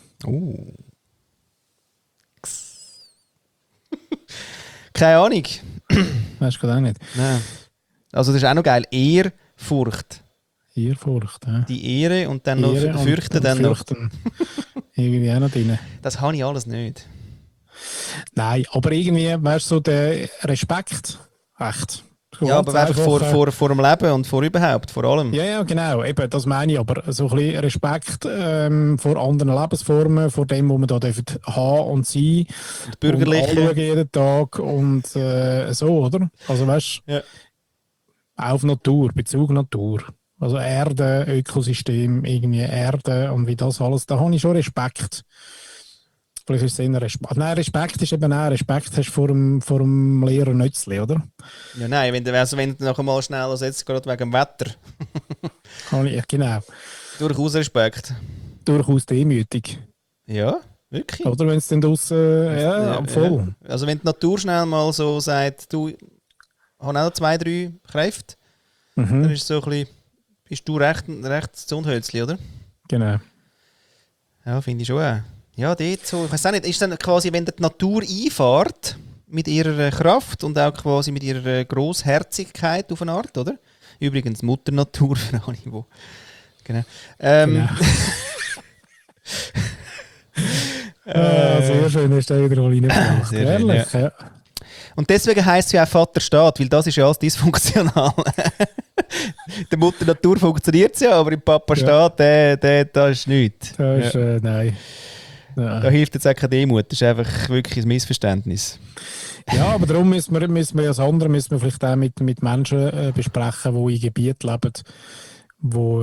Keine Ahnung. Weißt du gerade auch nicht. Nein. Also das ist auch noch geil. Ehrfurcht. Ehrfurcht, ja. Die Ehre und dann Ehre noch fürchten. Und fürchten. Irgendwie auch noch drin. Das habe ich alles nicht. Nein, aber irgendwie, weißt du, so der Respekt. Echt. Ja, aber einfach vor dem Leben und vor überhaupt, vor allem. Ja, genau, eben, das meine ich, aber so ein bisschen Respekt vor anderen Lebensformen, vor dem, wo man da haben und sein und bürgerliche. Und jeden Tag und so, oder? Also weißt du, auf Natur, Bezug Natur. Also Erde, Ökosystem, irgendwie Erde und wie das alles, da habe ich schon Respekt. Vielleicht ist es eher Respekt. Nein, Respekt ist eben auch, Respekt hast du vor dem Lehrer Nützli, oder? Ja, nein, wenn du noch einmal schnell setzt, gerade wegen dem Wetter. Genau. Durchaus Respekt. Durchaus demütig. Ja, wirklich. Oder wenn es dann draussen, ja, voll. Ja. Also wenn die Natur schnell mal so sagt, du hast auch 2, 3 Kräfte, Dann ist so ein bisschen, bist du recht Zundhölzli, oder? Genau. Ja, finde ich schon auch. Ja, dort so, ich weiß auch nicht, ist dann quasi, wenn die Natur einfahrt, mit ihrer Kraft und auch quasi mit ihrer Grossherzigkeit auf eine Art, oder? Übrigens Mutter Natur für alle, die... Genau. Genau. Sehr schön, hast du wieder mal reingebracht. Sehr schön, Ehrlich, ja. Und deswegen heisst es ja auch Vaterstaat, weil das ist ja alles dysfunktional. Der Mutter Natur funktioniert es ja, aber im Papa-Staat, da ist nichts. Da ist, nein. Da hilft jetzt auch keine Demut, das ist einfach wirklich ein Missverständnis. Ja, aber darum müssen wir das andere müssen wir vielleicht auch mit Menschen besprechen, die in Gebieten leben, wo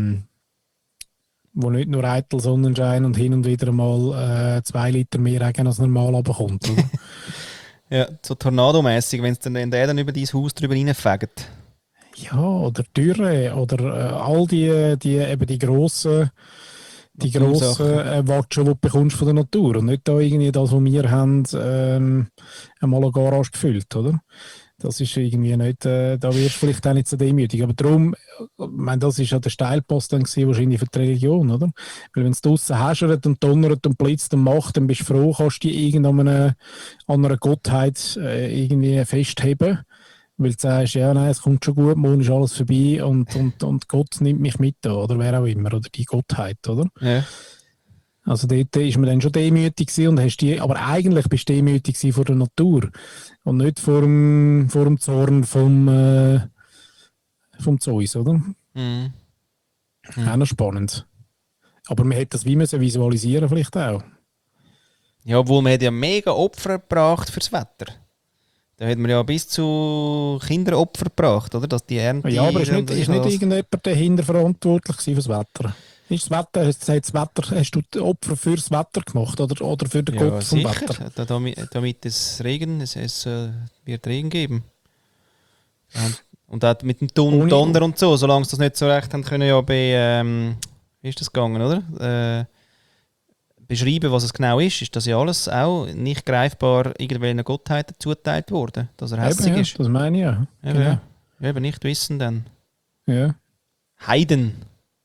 nicht nur eitel Sonnenschein und hin und wieder mal 2 Liter mehr Regen als normal runterkommt. Oder? Ja, so tornadomässig, wenn der dann über dein Haus drüber reinfegt. Ja, oder Dürre, oder all die grossen Watschen, die du bekommst von der Natur und nicht da irgendwie das, was wir haben, einmal eine Garage gefüllt, oder? Das ist irgendwie nicht, da wirst du vielleicht auch nicht so demütig. Aber darum, ich meine, das war ja der Steilpass dann gewesen, wahrscheinlich für die Religion, oder? Weil wenn es draussen häschert und donnert und blitzt und macht, dann bist du froh, kannst du dich an einer Gottheit irgendwie festheben. Weil du sagst, ja, nein, es kommt schon gut, morgen ist alles vorbei und Gott nimmt mich mit da, oder wer auch immer, oder die Gottheit, oder? Ja. Also dort ist man dann schon demütig gewesen und hast aber eigentlich bist du demütig gewesen vor der Natur und nicht vor dem Zorn vom Zeus, oder? Mhm. Auch noch spannend. Aber man hätte das wie müssen visualisieren vielleicht auch. Ja, obwohl man hat ja mega Opfer gebracht fürs Wetter. Da hat man ja bis zu Kinderopfer gebracht, oder? Dass die Ernte... Ja, aber ist nicht irgendjemand dahinter verantwortlich gewesen fürs Wetter? Ist das Wetter, hast du die Opfer fürs Wetter gemacht oder für den Gott vom sicher. Wetter? Damit es wird Regen geben. Und auch mit dem Donner und so, solange sie das nicht so recht haben können, ja wie ist das gegangen, oder? Beschreiben, was es genau ist das ja alles auch nicht greifbar irgendwelchen Gottheiten zugeteilt worden, dass er hässlich ist. Das meine ich ja. Ja, Genau. ja, eben nicht wissen dann. Ja. Heiden.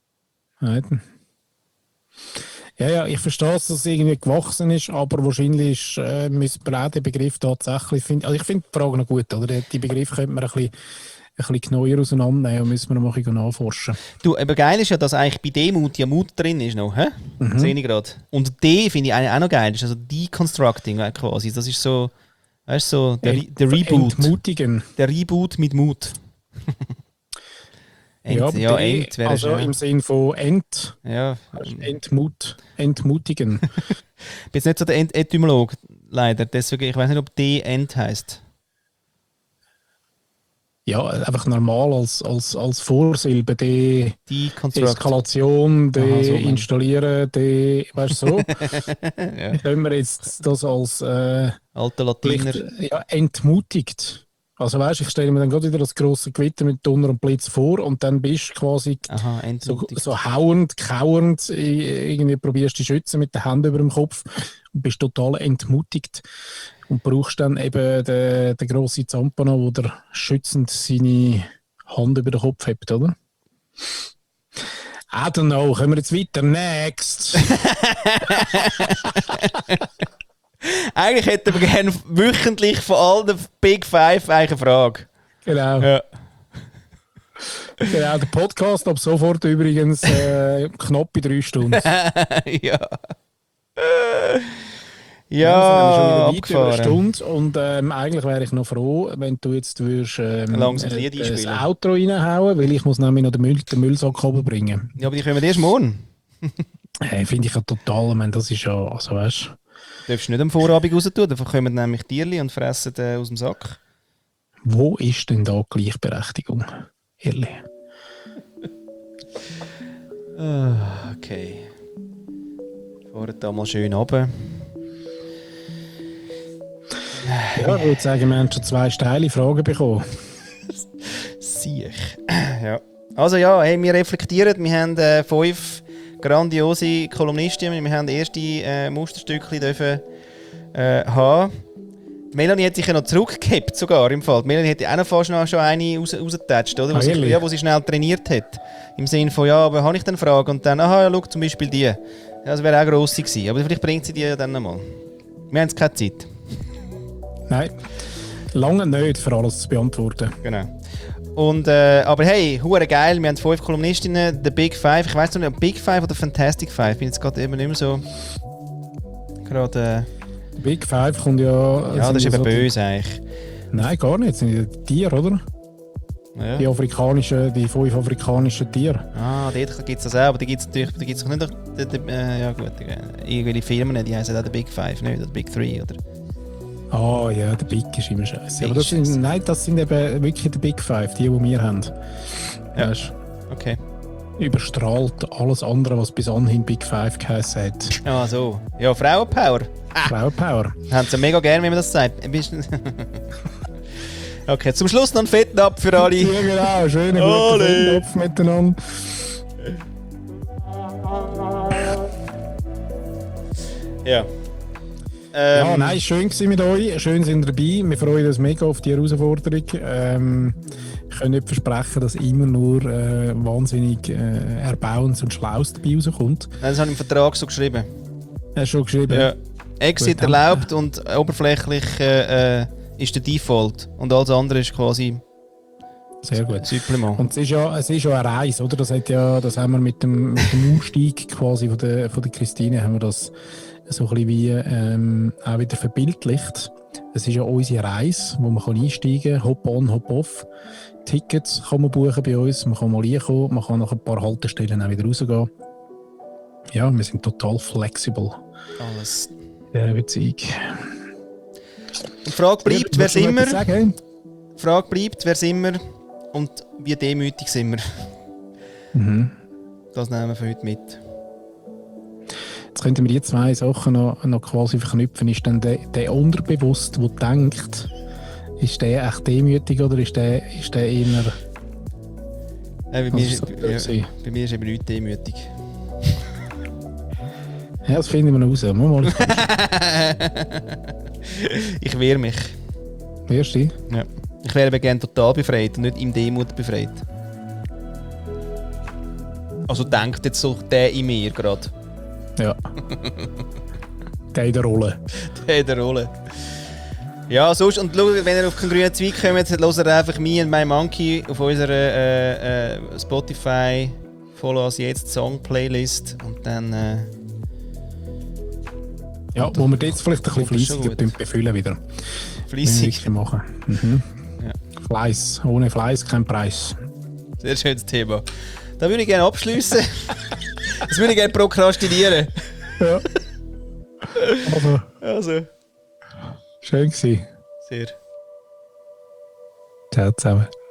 Ja, ich verstehe, dass es irgendwie gewachsen ist, aber wahrscheinlich müssen wir auch den Begriff tatsächlich finden. Also ich finde die Frage noch gut, oder? Die Begriffe könnte man ein bisschen genauer auseinandernehmen und müssen wir noch mal nachforschen. Du, aber geil ist ja, dass eigentlich bei Demut ja Mut drin ist noch, hä? Sehe ich gerade. Und D finde ich eigentlich auch noch geil, ist also Deconstructing quasi. Das ist so, weißt du, so der Reboot. Entmutigen. Der Reboot mit Mut. Wäre also im Sinn von entmutigen. Ich bin jetzt nicht so der Etymolog, leider. Deswegen, ich weiß nicht, ob D Ent heisst. Ja, einfach normal als Vorsilbe. Die Eskalation, installieren, weißt du so. Ja. Können wir jetzt das als alter Latiner entmutigt. Also weißt, ich stelle mir dann gerade wieder das grosse Gewitter mit Donner und Blitz vor und dann bist du quasi so hauend, kauernd, irgendwie probierst du dich schützen mit den Händen über dem Kopf und bist total entmutigt und brauchst dann eben den grossen Zampano, der schützend seine Hand über den Kopf hebt, oder? I don't know, können wir jetzt weiter? Next! Eigentlich hätten wir gerne wöchentlich von allen Big Five eine Frage. Genau. Ja. Genau, der Podcast ab sofort übrigens knapp bei 3 Stunden. Ja. Ja, abgefahren. Eine Stunde und eigentlich wäre ich noch froh, wenn du jetzt würdest, das Outro reinhauen, weil ich muss nämlich noch den Müllsack runterbringen. Ja, aber die kommen erst morgen. Finde ich ja total, ich meine, das ist ja, also weißt du darfst nicht am Vorabend raus tun, dann kommen nämlich Tierli und fressen aus dem Sack. Wo ist denn da Gleichberechtigung? Ehrlich. Okay. Fahren da mal schön runter. Ja, ich würde sagen, wir haben schon 2 steile Fragen bekommen. Siech. Ja. Also ja, hey, wir reflektieren, wir haben 5 grandiose Kolumnisten, wir haben erste Musterstückchen dürfen haben. Melanie hat sich ja noch zurückgehabt, sogar im Fall. Melanie hat ja auch noch fast noch schon eine rausgetatscht, oder? Wo sie schnell trainiert hat. Im Sinne von, ja, aber habe ich dann Frage? Und dann, aha, ja, schau, zum Beispiel die. Ja, das wäre auch grosse gewesen. Aber vielleicht bringt sie die dann nochmal. Wir haben jetzt keine Zeit. Nein, lange nicht, für alles zu beantworten. Genau. Und, aber hey, hure geil, wir haben 5 Kolumnistinnen, The Big Five. Ich weiss noch nicht, Big Five oder Fantastic Five. Ich bin jetzt gerade eben nicht mehr so... Gerade... Big Five kommt ja... Ja, das ist eben böse eigentlich. Nein, gar nicht. Das sind ja Tiere, oder? Ja. Die 5 afrikanischen Tiere. Ah, dort gibt es das auch, aber die gibt es natürlich die gibt's doch nicht... ja gut, irgendwelche Firmen, die heißen auch The Big Five, nicht? Oder Big Three, oder? Ah ja, der Big ist immer scheiße. Aber das sind, nein, das sind eben wirklich die Big Five, die wir haben. Ja. Weißt, okay. Überstrahlt alles andere, was bis anhin Big Five geheißen hat. Ah so. Ja, Frauenpower. Frauenpower. Haben sie mega gern, wenn man das sagt. Okay, zum Schluss noch ein Fettnapf für alle. Ja genau, schönen guten Fettnapf miteinander. Ja. Ja, nein, schön gewesen mit euch. Schön sind ihr dabei. Wir freuen uns mega auf die Herausforderung. Ich kann nicht versprechen, dass immer nur wahnsinnig Erbauendes und Schlaues dabei rauskommt. Das habe ich im Vertrag so geschrieben. Hast du schon geschrieben? Ja. Exit Gut, erlaubt und oberflächlich ist der Default. Und alles andere ist quasi sehr gut. Supplement. Und es ist ja eine Reise, oder? Das haben wir mit dem Ausstieg quasi von der Christine haben wir das so ein bisschen wie auch wieder verbildlicht. Es ist ja unsere Reise, wo man einsteigen kann, hop on, hop off. Tickets kann man buchen bei uns, man kann mal reinkommen, man kann nach ein paar Haltestellen auch wieder rausgehen. Ja, wir sind total flexibel. Alles. Ja, Beziehung. Und die Frage bleibt, wer sind wir? Die Frage bleibt, wer sind wir und wie demütig sind wir? Mhm. Das nehmen wir für heute mit. Jetzt könnten wir die 2 Sachen noch quasi verknüpfen. Ist dann der Unterbewusst, der denkt, ist der echt demütig oder ist der eher... Bei mir ist eben nicht demütig. Ja, das finden wir noch raus. Mal. Ich wehre mich. Wehrst du? Ja. Ich wäre aber gerne total befreit und nicht im Demut befreit. Also denkt jetzt so der in mir gerade. Ja. Der in der Rolle. Der in der Rolle. Ja, sonst, und schau, wenn ihr auf keinen grünen Zweig kommt, hört ihr einfach Me and My Monkey auf unserer Spotify Follow Us Jetzt Song Playlist und dann... ja, wo wir jetzt vielleicht ein bisschen fleissiger befüllen wieder. Fleissig machen. Mhm. Ja. Fleiss. Ohne Fleiss kein Preis. Sehr schönes Thema. Da würde ich gerne abschliessen. Das würde ich gerne prokrastinieren. Ja. Also. Schön gewesen. Sehr. Ciao zusammen.